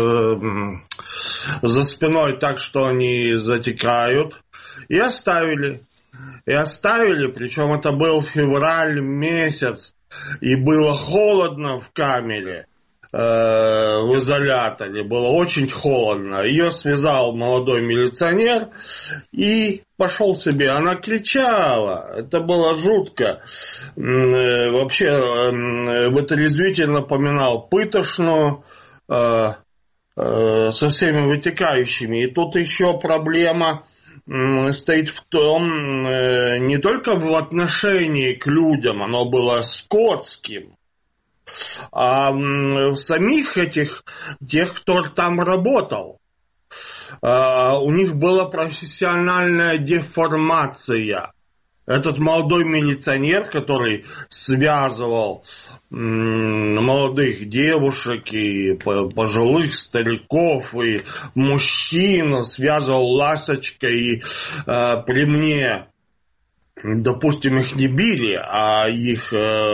за спиной так, что они затекают, и оставили. Причем это был февраль месяц, и было холодно в камере, в изоляторе, было очень холодно. Ее связал молодой милиционер и пошел себе. Она кричала, это было жутко. Вообще, вытрезвитель напоминал пытошную со всеми вытекающими. И тут еще проблема стоит в том, не только в отношении к людям, оно было скотским, а в самих тех, кто там работал. У них была профессиональная деформация. этот молодой милиционер, который связывал молодых девушек и пожилых стариков и мужчин, связывал ласточкой, и при мне, допустим, их не били, а их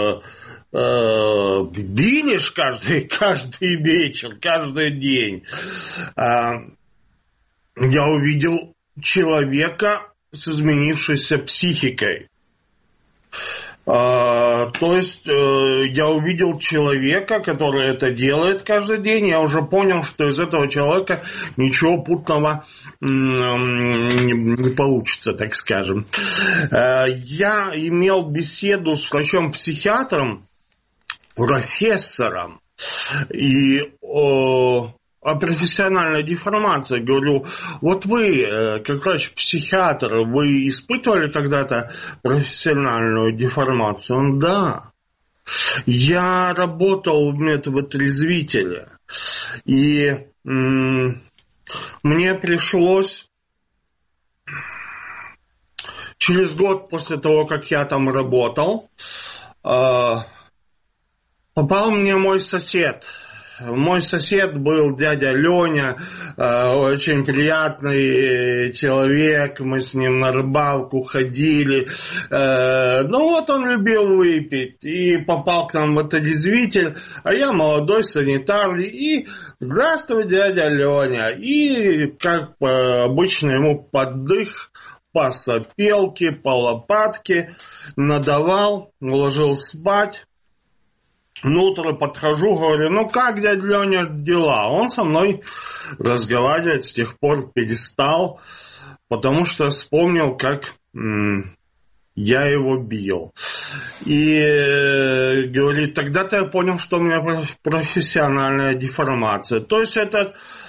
били каждый вечер, каждый день. Я увидел человека с изменившейся психикой. То есть я увидел человека, который это делает каждый день. Я уже понял, что из этого человека ничего путного не получится, так скажем. Я имел беседу с врачом-психиатром, профессором, и о профессиональной деформации. Говорю, вот вы, как врач-психиатр, вы испытывали когда-то профессиональную деформацию? Он: да. Я работал в медвотрезвителе, и мне пришлось через год после того, как я там работал, попал мне мой сосед. Мой сосед был дядя Леня, очень приятный человек, мы с ним на рыбалку ходили. Ну вот он любил выпить и попал к нам в отрезвитель, а я молодой санитар, и здравствуй, дядя Леня. И как обычно ему поддых, по сопелке, по лопатке надавал, уложил спать. На утро подхожу, говорю: ну как, дядя Леня, дела? Он со мной разговаривать с тех пор перестал, потому что вспомнил, как я его бил. И говорит: тогда-то я понял, что у меня профессиональная деформация. То есть это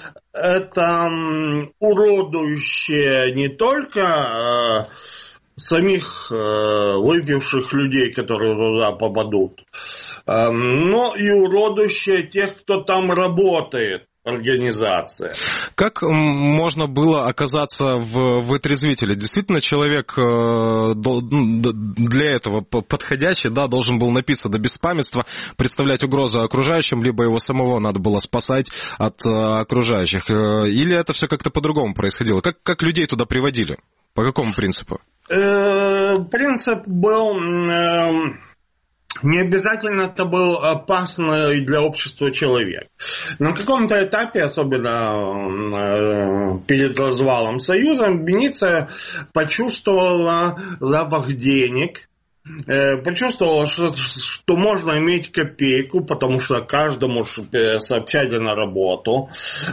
уродующее не только самих выпивших людей, которые туда попадут, но и уродующее тех, кто там работает, организация. Как можно было оказаться в вытрезвителе? Действительно, человек для этого подходящий, да, должен был напиться до беспамятства, представлять угрозу окружающим, либо его самого надо было спасать от окружающих? Или это все как-то по-другому происходило? Как людей туда приводили? По какому принципу? Принцип был... Не обязательно это был опасный для общества человек. На каком-то этапе, особенно перед развалом Союза, Венеция почувствовала запах денег, почувствовала, что можно иметь копейку, потому что каждому сообщали на работу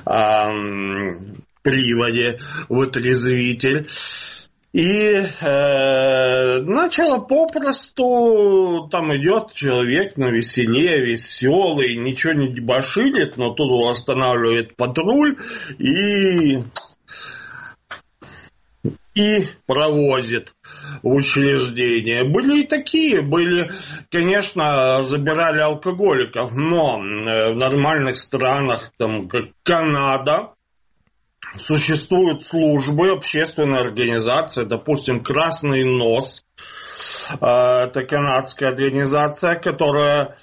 приводе вытрезвитель. И начало попросту, там идет человек на веселе, веселый, ничего не дебоширит, но тут его останавливает патруль и провозит в учреждение. Были и такие, конечно, забирали алкоголиков, но в нормальных странах, там, как Канада, существуют службы, общественные организации, допустим, «Красный нос». Это канадская организация, которая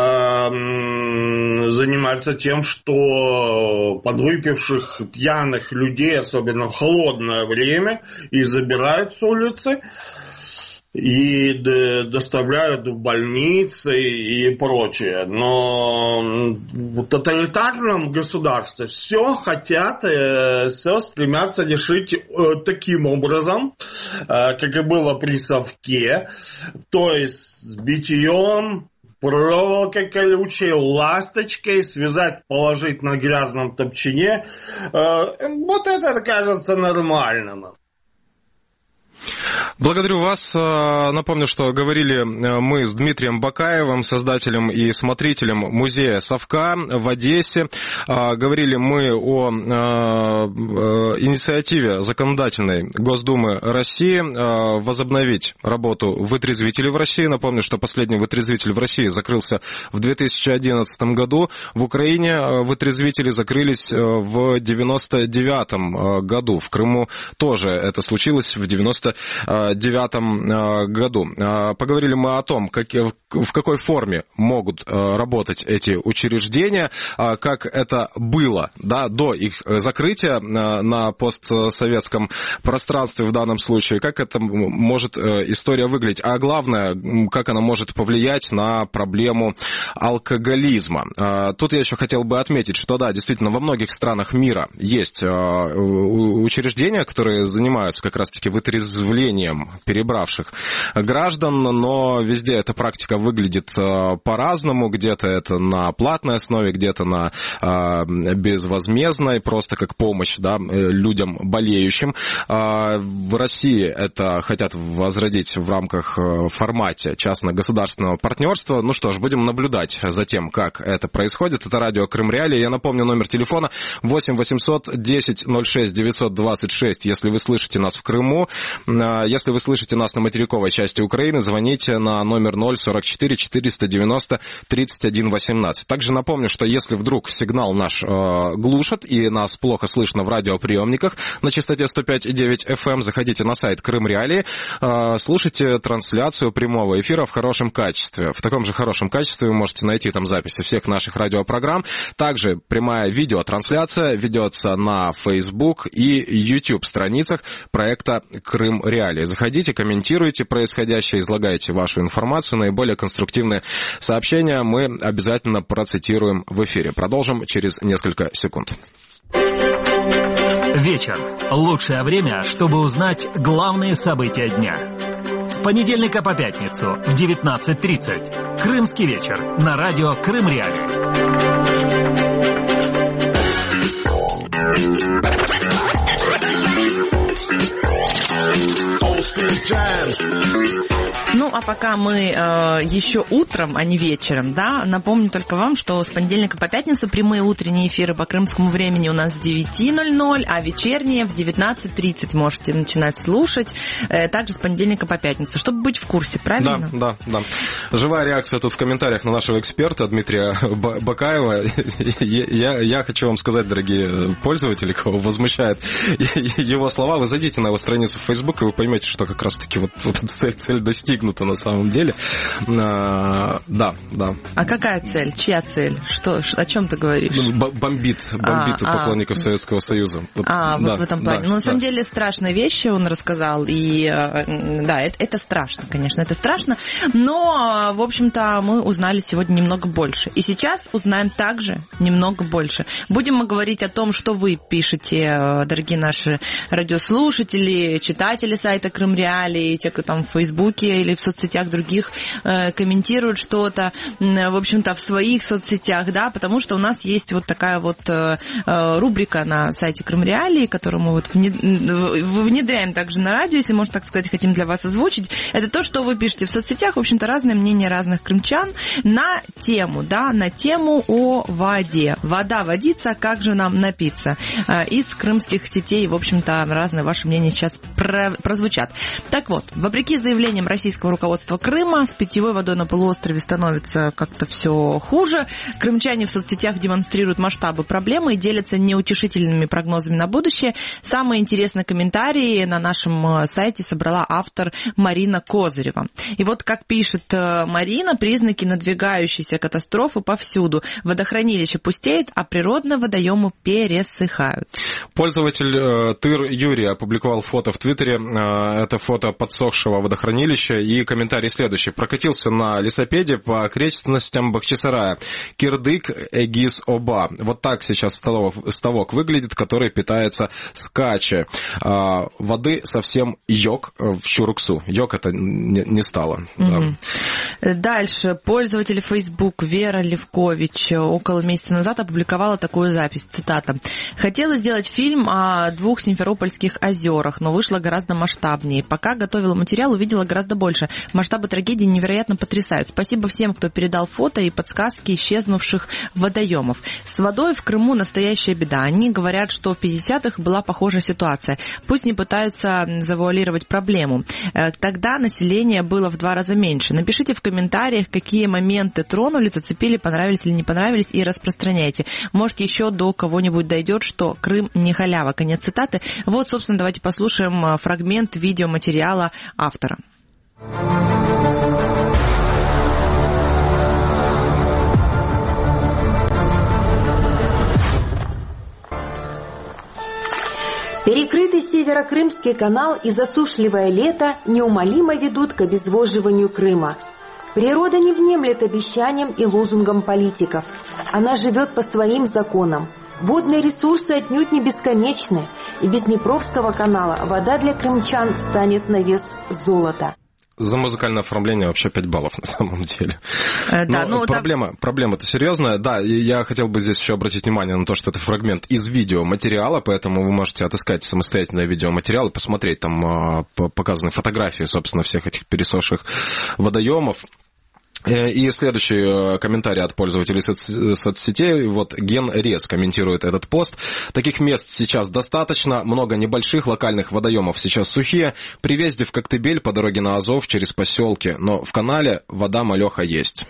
занимается тем, что подвыпивших пьяных людей, особенно в холодное время, и забирают с улицы, и доставляют в больницы и прочее. Но в тоталитарном государстве все хотят, все стремятся решить таким образом, как и было при совке, то есть с битьем, проволокой колючей, ласточкой, связать, положить на грязном топчине. Вот это кажется нормальным. Благодарю вас. Напомню, что говорили мы с Дмитрием Бакаевым, создателем и смотрителем музея Совка в Одессе. Говорили мы о инициативе законодательной Госдумы России возобновить работу вытрезвителей в России. Напомню, что последний вытрезвитель в России закрылся в 2011 году. В Украине вытрезвители закрылись в 1999 году. В Крыму тоже это случилось в 1999 1999 году. Поговорили мы о том, в какой форме могут работать эти учреждения, как это было, да, до их закрытия на постсоветском пространстве в данном случае, как это может история выглядеть, а главное, как она может повлиять на проблему алкоголизма. Тут я еще хотел бы отметить, что да, действительно, во многих странах мира есть учреждения, которые занимаются как раз-таки вытрезвлением перебравших граждан, но везде эта практика выглядит по-разному, где-то это на платной основе, где-то на безвозмездной, просто как помощь, да, людям болеющим. В России это хотят возродить в рамках формате частно-государственного партнерства. Ну что ж, будем наблюдать за тем, как это происходит. Это радио Крым Реалии. Я напомню, номер телефона 8 800 10 06 926, если вы слышите нас в Крыму. Если вы слышите нас на материковой части Украины, звоните на номер 044 490 31 18. Также напомню, что если вдруг сигнал наш глушат и нас плохо слышно в радиоприемниках на частоте 105,9 FM, заходите на сайт Крым Реалии, слушайте трансляцию прямого эфира в хорошем качестве. В таком же хорошем качестве вы можете найти там записи всех наших радиопрограмм. Также прямая видеотрансляция ведется на Facebook и YouTube страницах проекта Крым Реалии. Заходите, комментируйте происходящее, излагайте вашу информацию, наиболее конструктивные сообщения мы обязательно процитируем в эфире. Продолжим через несколько секунд. Вечер. Лучшее время, чтобы узнать главные события дня. С понедельника по пятницу в 19:30. Крымский вечер на радио Крым Реалии. Ну, а пока мы еще утром, а не вечером, да, напомню только вам, что с понедельника по пятницу прямые утренние эфиры по крымскому времени у нас с 9:00, а вечерние в 19:30 можете начинать слушать, также с понедельника по пятницу, чтобы быть в курсе, правильно? Да. Живая реакция тут в комментариях на нашего эксперта Дмитрия Бакаева. Я хочу вам сказать, дорогие пользователи, кого возмущает его слова, вы зайдите на его страницу в Facebook, и вы поймете, что как раз-таки вот эта цель достигнута на самом деле. Да. А какая цель? Чья цель? О чем ты говоришь? Бомбит поклонников Советского Союза. Вот в этом плане. На самом деле страшные вещи он рассказал, и да, это страшно, конечно, это страшно, но, в общем-то, мы узнали сегодня немного больше. И сейчас узнаем также немного больше. Будем мы говорить о том, что вы пишете, дорогие наши радиослушатели, читатели сайта Крым Реалии, те, кто там в Фейсбуке или в соцсетях других комментируют что-то, в общем-то, в своих соцсетях, да, потому что у нас есть вот такая вот рубрика на сайте Крым Реалии, которую мы вот внедряем также на радио, если можно так сказать, хотим для вас озвучить. Это то, что вы пишете в соцсетях, в общем-то, разные мнения разных крымчан на тему, да, на тему о воде. Вода, водица, как же нам напиться? Из крымских сетей, в общем-то, разные ваши мнения сейчас прозвучат. Так вот, вопреки заявлениям российского руководства Крыма, с питьевой водой на полуострове становится как-то все хуже. Крымчане в соцсетях демонстрируют масштабы проблемы и делятся неутешительными прогнозами на будущее. Самые интересные комментарии на нашем сайте собрала автор Марина Козырева. И вот, как пишет Марина, признаки надвигающейся катастрофы повсюду. Водохранилища пустеют, а природные водоемы пересыхают. Пользователь Тыр Юрий опубликовал фото в Твиттере. Это фото подсохшего водохранилища. И комментарий следующий. Прокатился на лесопеде по окрестностям Бахчисарая. Кирдык, Эгис, Оба. Вот так сейчас ставок выглядит, который питается с Качи. Воды совсем йог в Чуруксу. Йог это не стало. Да. Дальше. Пользователь Facebook Вера Левкович около месяца назад опубликовала такую запись. Цитата. «Хотела сделать фильм о 2 Симферопольских озерах, но вышло гораздо масштабнее. Пока готовила материал, увидела гораздо больше. Масштабы трагедии невероятно потрясают. Спасибо всем, кто передал фото и подсказки исчезнувших водоемов. С водой в Крыму настоящая беда. Они говорят, что в 50-х была похожая ситуация. Пусть не пытаются завуалировать проблему. Тогда население было в 2 раза меньше. Напишите в комментариях, какие моменты тронули, зацепили, понравились или не понравились, и распространяйте. Может, еще до кого-нибудь дойдет, что Крым не халява. Конец цитаты. Вот, собственно, давайте послушаем фрагмент видеоматериала автора. Перекрытый Северокрымский канал и засушливое лето неумолимо ведут к обезвоживанию Крыма. Природа не внемлет обещаниям и лозунгам политиков. Она живет по своим законам. Водные ресурсы отнюдь не бесконечны, и без Днепровского канала вода для крымчан станет на вес золота. За музыкальное оформление вообще 5 баллов на самом деле. Да, но проблема-то серьезная. Да, я хотел бы здесь еще обратить внимание на то, что это фрагмент из видеоматериала, поэтому вы можете отыскать самостоятельный видеоматериал и посмотреть, там показаны фотографии, собственно, всех этих пересохших водоемов. И следующий комментарий от пользователей соцсетей. Вот Ген Рез комментирует этот пост. Таких мест сейчас достаточно. Много небольших локальных водоемов сейчас сухие. При въезде в Коктебель по дороге на Азов через поселки. Но в канале вода малеха есть.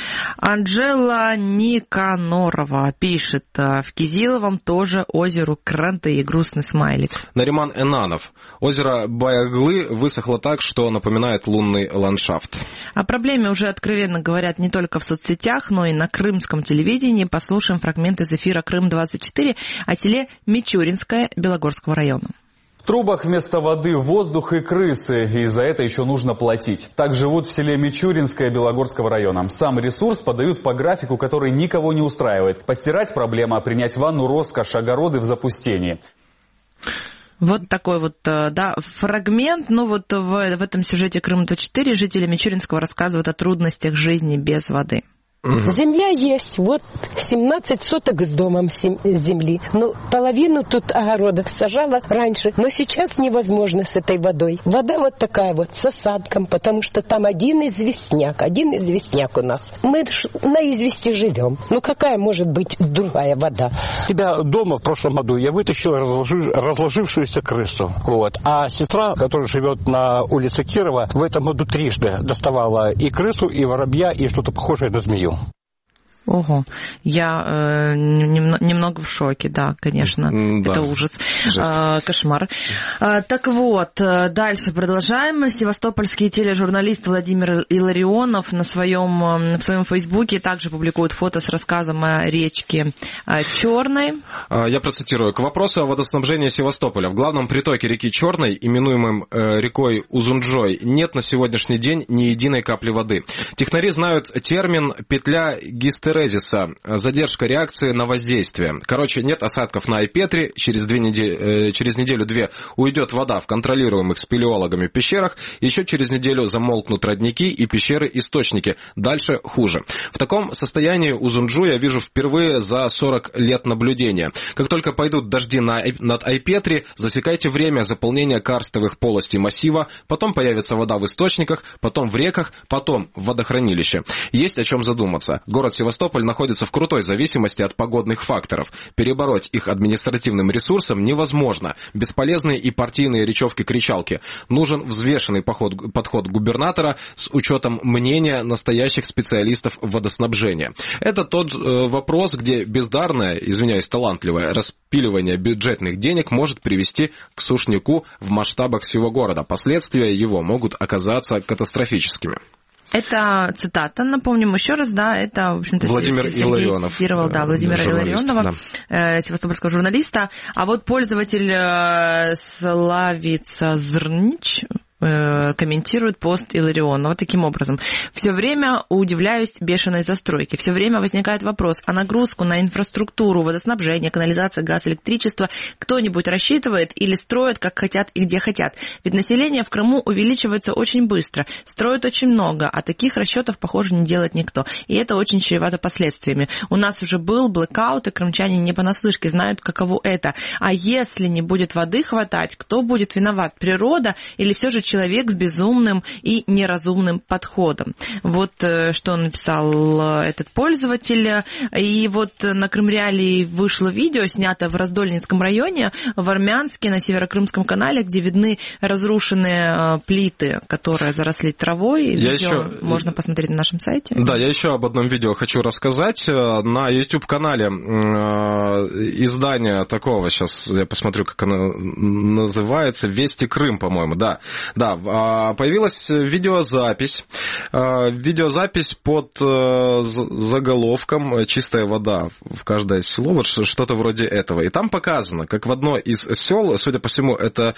Анжела Никанорова пишет: в Кизиловом тоже озеру кранты и грустный смайлик. Нариман Энанов. Озеро Баяглы высохло так, что напоминает лунный ландшафт. О проблеме уже откровенно говорят не только в соцсетях, но и на крымском телевидении. Послушаем фрагмент из эфира «Крым-24» о селе Мичуринское Белогорского района. В трубах вместо воды воздух и крысы, и за это еще нужно платить. Так живут в селе Мичуринское Белогорского района. Сам ресурс подают по графику, который никого не устраивает. Постирать проблема, а принять ванну роскошь, огороды в запустении. Вот такой вот, да, фрагмент. Ну вот в этом сюжете «Крым-24» жители Мичуринского рассказывают о трудностях жизни без воды. Земля есть, вот 17 соток с домом земли. Ну, половину тут огорода сажала раньше, но сейчас невозможно с этой водой. Вода вот такая вот, с осадком, потому что там один известняк у нас. Мы на извести живем. Ну, какая может быть другая вода? Тебя дома в прошлом году я вытащил разложившуюся крысу. Вот. А сестра, которая живет на улице Кирова, в этом году трижды доставала и крысу, и воробья, и что-то похожее на змею. Ого, я немного в шоке, да, конечно, да. Это ужас, кошмар. Так вот, дальше продолжаем. Севастопольский тележурналист Владимир Илларионов в своем фейсбуке также публикует фото с рассказом о речке Черной. Я процитирую. К вопросу о водоснабжении Севастополя. В главном притоке реки Черной, именуемом рекой Узунджой, нет на сегодняшний день ни единой капли воды. Технари знают термин «петля гистерезиса», задержка реакции на воздействие. Короче, нет осадков на Айпетре, через неделю-две уйдет вода в контролируемых спелеологами пещерах, еще через неделю замолкнут родники и пещеры-источники. Дальше хуже. В таком состоянии Узунджу я вижу впервые за 40 лет наблюдения. Как только пойдут дожди над Айпетри, засекайте время заполнения карстовых полостей массива, потом появится вода в источниках, потом в реках, потом в водохранилище. Есть о чем задуматься. Город Севастополь находится в крутой зависимости от погодных факторов. Перебороть их административным ресурсом невозможно. Бесполезные и партийные речевки-кричалки. Нужен взвешенный подход губернатора с учетом мнения настоящих специалистов водоснабжения. Это тот вопрос, где бездарное, извиняюсь, талантливое распиливание бюджетных денег может привести к сушняку в масштабах всего города. Последствия его могут оказаться катастрофическими. Это цитата, напомним еще раз, да, это, в общем-то, Владимир Илларионов. Цитировал, да, Владимира Илларионова, да. Севастопольского журналиста. А вот пользователь Славица Зрнич комментирует пост Илларионова таким образом. Все время удивляюсь бешеной застройке. Все время возникает вопрос, а нагрузку на инфраструктуру, водоснабжение, канализация, газ, электричество кто-нибудь рассчитывает или строит, как хотят и где хотят? Ведь население в Крыму увеличивается очень быстро, строят очень много, а таких расчетов, похоже, не делает никто. И это очень чревато последствиями. У нас уже был блэкаут, и крымчане не понаслышке знают, каково это. А если не будет воды хватать, кто будет виноват? Природа или все же человек с безумным и неразумным подходом. Вот что написал этот пользователь. И вот на Крым-Реалии вышло видео, снято в Раздольницком районе, в Армянске, на Северокрымском канале, где видны разрушенные плиты, которые заросли травой. Видео можно посмотреть на нашем сайте. Да, я еще об одном видео хочу рассказать. На YouTube-канале издание такого, сейчас я посмотрю, как оно называется, «Вести Крым», по-моему, да, появилась видеозапись под заголовком «Чистая вода в каждое село», вот что-то вроде этого. И там показано, как в одно из сел, судя по всему, это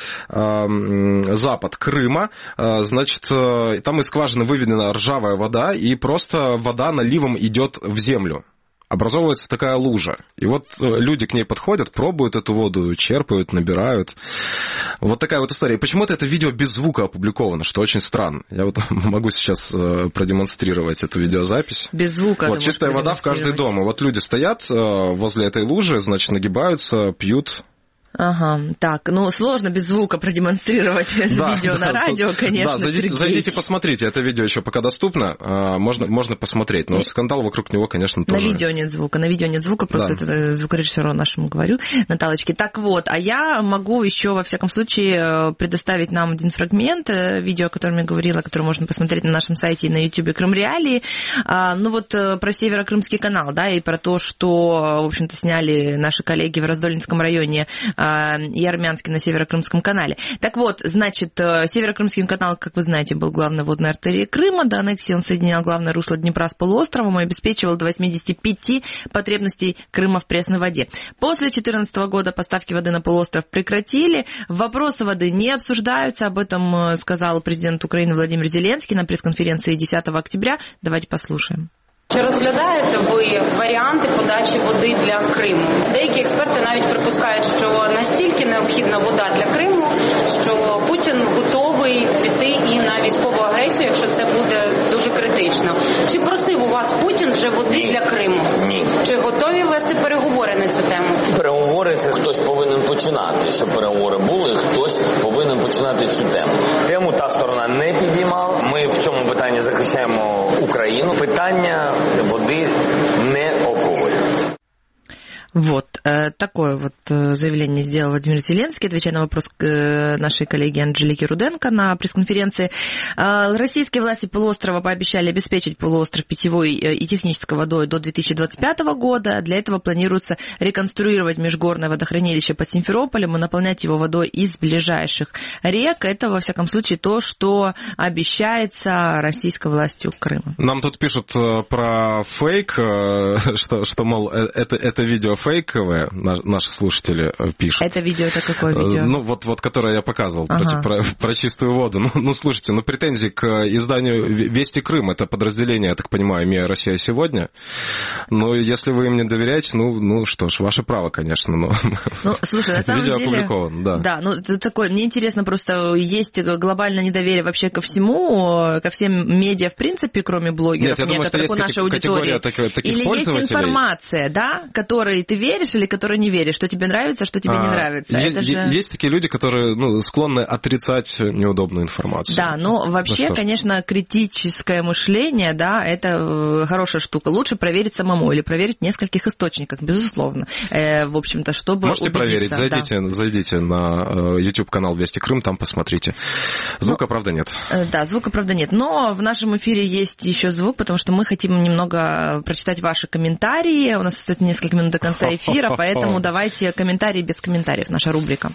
запад Крыма, значит, там из скважины выведена ржавая вода, и просто вода наливом идет в землю. Образовывается такая лужа. И вот люди к ней подходят, пробуют эту воду, черпают, набирают. Вот такая вот история. И почему-то это видео без звука опубликовано, что очень странно. Я вот могу сейчас продемонстрировать эту видеозапись. Без звука. Вот чистая вода в каждый дом. И вот люди стоят возле этой лужи, значит, нагибаются, пьют. Ага, так, сложно без звука продемонстрировать видео на радио, конечно. Да, зайдите, посмотрите, это видео еще пока доступно, можно посмотреть, но скандал вокруг него, конечно, тоже. На видео нет звука, просто это звукорежиссеру нашему говорю, Наталочке. Так вот, а я могу еще, во всяком случае, предоставить нам один фрагмент видео, о котором я говорила, который можно посмотреть на нашем сайте и на YouTube Крым-Реалии. Про Северокрымский канал, да, и про то, что, в общем-то, сняли наши коллеги в Раздольницком районе и Армянске на Северокрымском канале. Так вот, значит, Северокрымский канал, как вы знаете, был главной водной артерией Крыма. До аннексии он соединял главное русло Днепра с полуостровом и обеспечивал до 85 потребностей Крыма в пресной воде. После 2014 года поставки воды на полуостров прекратили. Вопросы воды не обсуждаются. Об этом сказал президент Украины Владимир Зеленский на пресс-конференции 10 октября. Давайте послушаем. Чи розглядаєте ви варіанти подачі води для Криму? Деякі експерти навіть припускають, що настільки необхідна вода для Криму, що Путін готовий піти і на військову агресію, якщо це буде дуже критично. Чи просив у вас Путін вже води для Криму? Ні. Чи готові вести переговори на цю тему? Переговори хтось повинен починати. Щоб переговори були, хтось повинен починати цю тему. Тему та сторона не підіймала. Ми в цьому питанні захищаємо Україну. Питання воды не обговорюють. Вот, такое вот заявление сделал Владимир Зеленский, отвечая на вопрос нашей коллеги Анжелики Руденко на пресс-конференции. Российские власти полуострова пообещали обеспечить полуостров питьевой и технической водой до 2025 года. Для этого планируется реконструировать межгорное водохранилище под Симферополем и наполнять его водой из ближайших рек. Это, во всяком случае, то, что обещается российской властью Крыма. Нам тут пишут про фейк, что мол, это видео фейковое, наши слушатели пишут. Это видео, это какое видео? Вот которое я показывал, про чистую воду. Слушайте, претензии к изданию «Вести Крым», это подразделение, я так понимаю, МИА «Россия сегодня». Но если вы им не доверяете, что ж, ваше право, конечно. Слушай, на самом деле... Видео опубликовано, да. Да, такое, мне интересно, просто есть глобальное недоверие вообще ко всему, ко всем медиа, в принципе, кроме блогеров, некоторых у нашей аудитории. Или есть информация, да, которой ты веришь или которой не веришь, что тебе нравится, что тебе не нравится. Есть такие люди, которые склонны отрицать неудобную информацию. Да, но вообще, конечно, критическое мышление, да, это хорошая штука. Лучше проверить самому или проверить в нескольких источниках, безусловно. В общем-то, чтобы можете убедиться. проверить, зайдите на YouTube-канал «Вести Крым», там посмотрите. Звука, правда, нет. Да, звука, правда, нет. Но в нашем эфире есть еще звук, потому что мы хотим немного прочитать ваши комментарии. У нас остается несколько минут до конца эфира, поэтому давайте комментарии без комментариев, наша рубрика.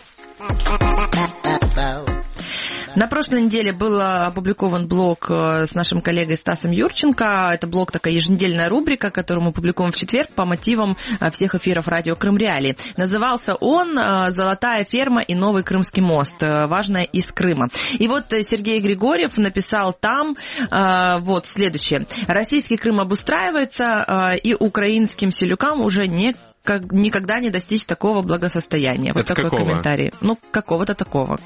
На прошлой неделе был опубликован блог с нашим коллегой Стасом Юрченко. Это блог, такая еженедельная рубрика, которую мы публикуем в четверг по мотивам всех эфиров радио Крым-Реалии. Назывался он «Золотая ферма и новый Крымский мост. Важное из Крыма». И вот Сергей Григорьев написал там вот следующее. Российский Крым обустраивается, и украинским селюкам уже не никогда не достичь такого благосостояния. Вот это такой какого? комментарий. Ну, какого-то такого.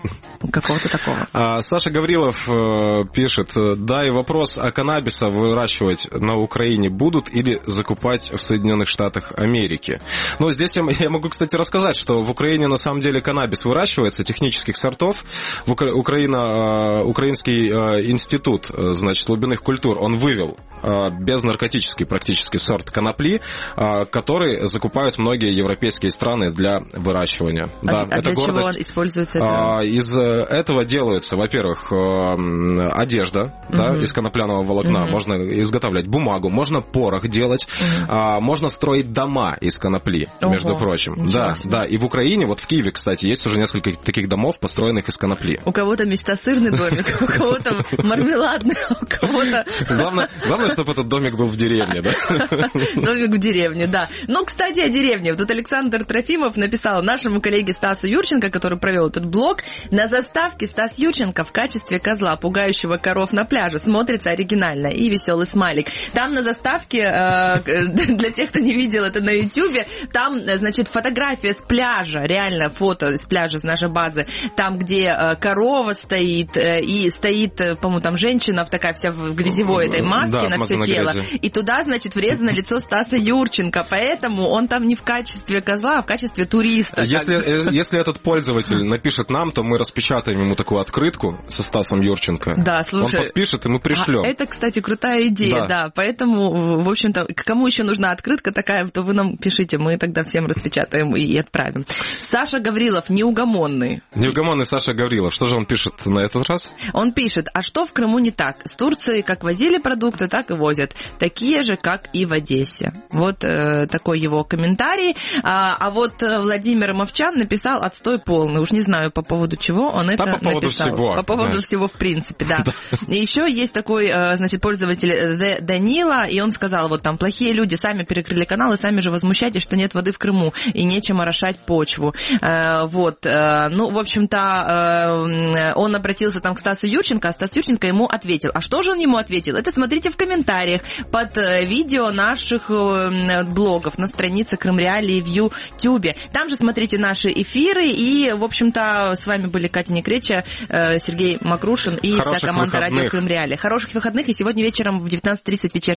Саша Гаврилов пишет, да, и вопрос, а каннабиса выращивать на Украине будут или закупать в Соединенных Штатах Америки? Но здесь я могу, кстати, рассказать, что в Украине на самом деле каннабис выращивается, технических сортов. Украинский институт, значит, глубинных культур, он вывел безнаркотический практически сорт конопли, который закупают многие европейские страны для выращивания. А для чего он используется? Из этого делается, во-первых, одежда, да, из конопляного волокна. Можно изготавливать бумагу, можно порох делать, можно строить дома из конопли, между прочим. Да. И в Украине, вот в Киеве, кстати, есть уже несколько таких домов, построенных из конопли. У кого-то мечта сырный домик, у кого-то мармеладный, у кого-то... Главное, чтобы этот домик был в деревне, да? Домик в деревне, да. Но, кстати, о деревне. Тут Александр Трофимов написал нашему коллеге Стасу Юрченко, который провел этот блог, на заставке Стас Юрченко в качестве козла, пугающего коров на пляже, смотрится оригинально и веселый смайлик. Там на заставке, для тех, кто не видел это на Ютьюбе, там, значит, фотография с пляжа, реально фото с пляжа, с нашей базы, там, где корова стоит, и стоит, по-моему, там женщина такая вся в грязевой этой маске, на все тело. И туда, значит, врезано лицо Стаса Юрченко. Поэтому он там не в качестве козла, а в качестве туриста. Если этот пользователь напишет нам, то мы распечатаем ему такую открытку со Стасом Юрченко. Да, слушай. Он подпишет, и мы пришлем. Это, кстати, крутая идея, да. Поэтому, в общем-то, кому еще нужна открытка такая, то вы нам пишите, мы тогда всем распечатаем и отправим. Саша Гаврилов, неугомонный. Неугомонный Саша Гаврилов. Что же он пишет на этот раз? Он пишет, а что в Крыму не так? С Турции как возили продукты, так и возят. Такие же, как и в Одессе. Вот такой его комментарий. А вот Владимир Мовчан написал отстой полный. Уж не знаю, по поводу чего он это написал. Всего, по поводу всего, в принципе, да. И еще есть такой, значит, пользователь Данила, и он сказал, вот там, плохие люди сами перекрыли канал и сами же возмущайтесь, что нет воды в Крыму и нечем орошать почву. Вот. Ну, в общем-то, он обратился там к Стасу Юрченко, а Стас Юрченко ему ответил. А что же он ему ответил? Это смотрите в комментариях под видео наших блогов на странице Крым Реалии в Ютьюбе. Там же смотрите наши эфиры, и, в общем-то, с вами были Катя Некреча, Сергей Макрушин и вся команда радио Крым Реалии. Хороших выходных, и сегодня вечером в 19:30 вечер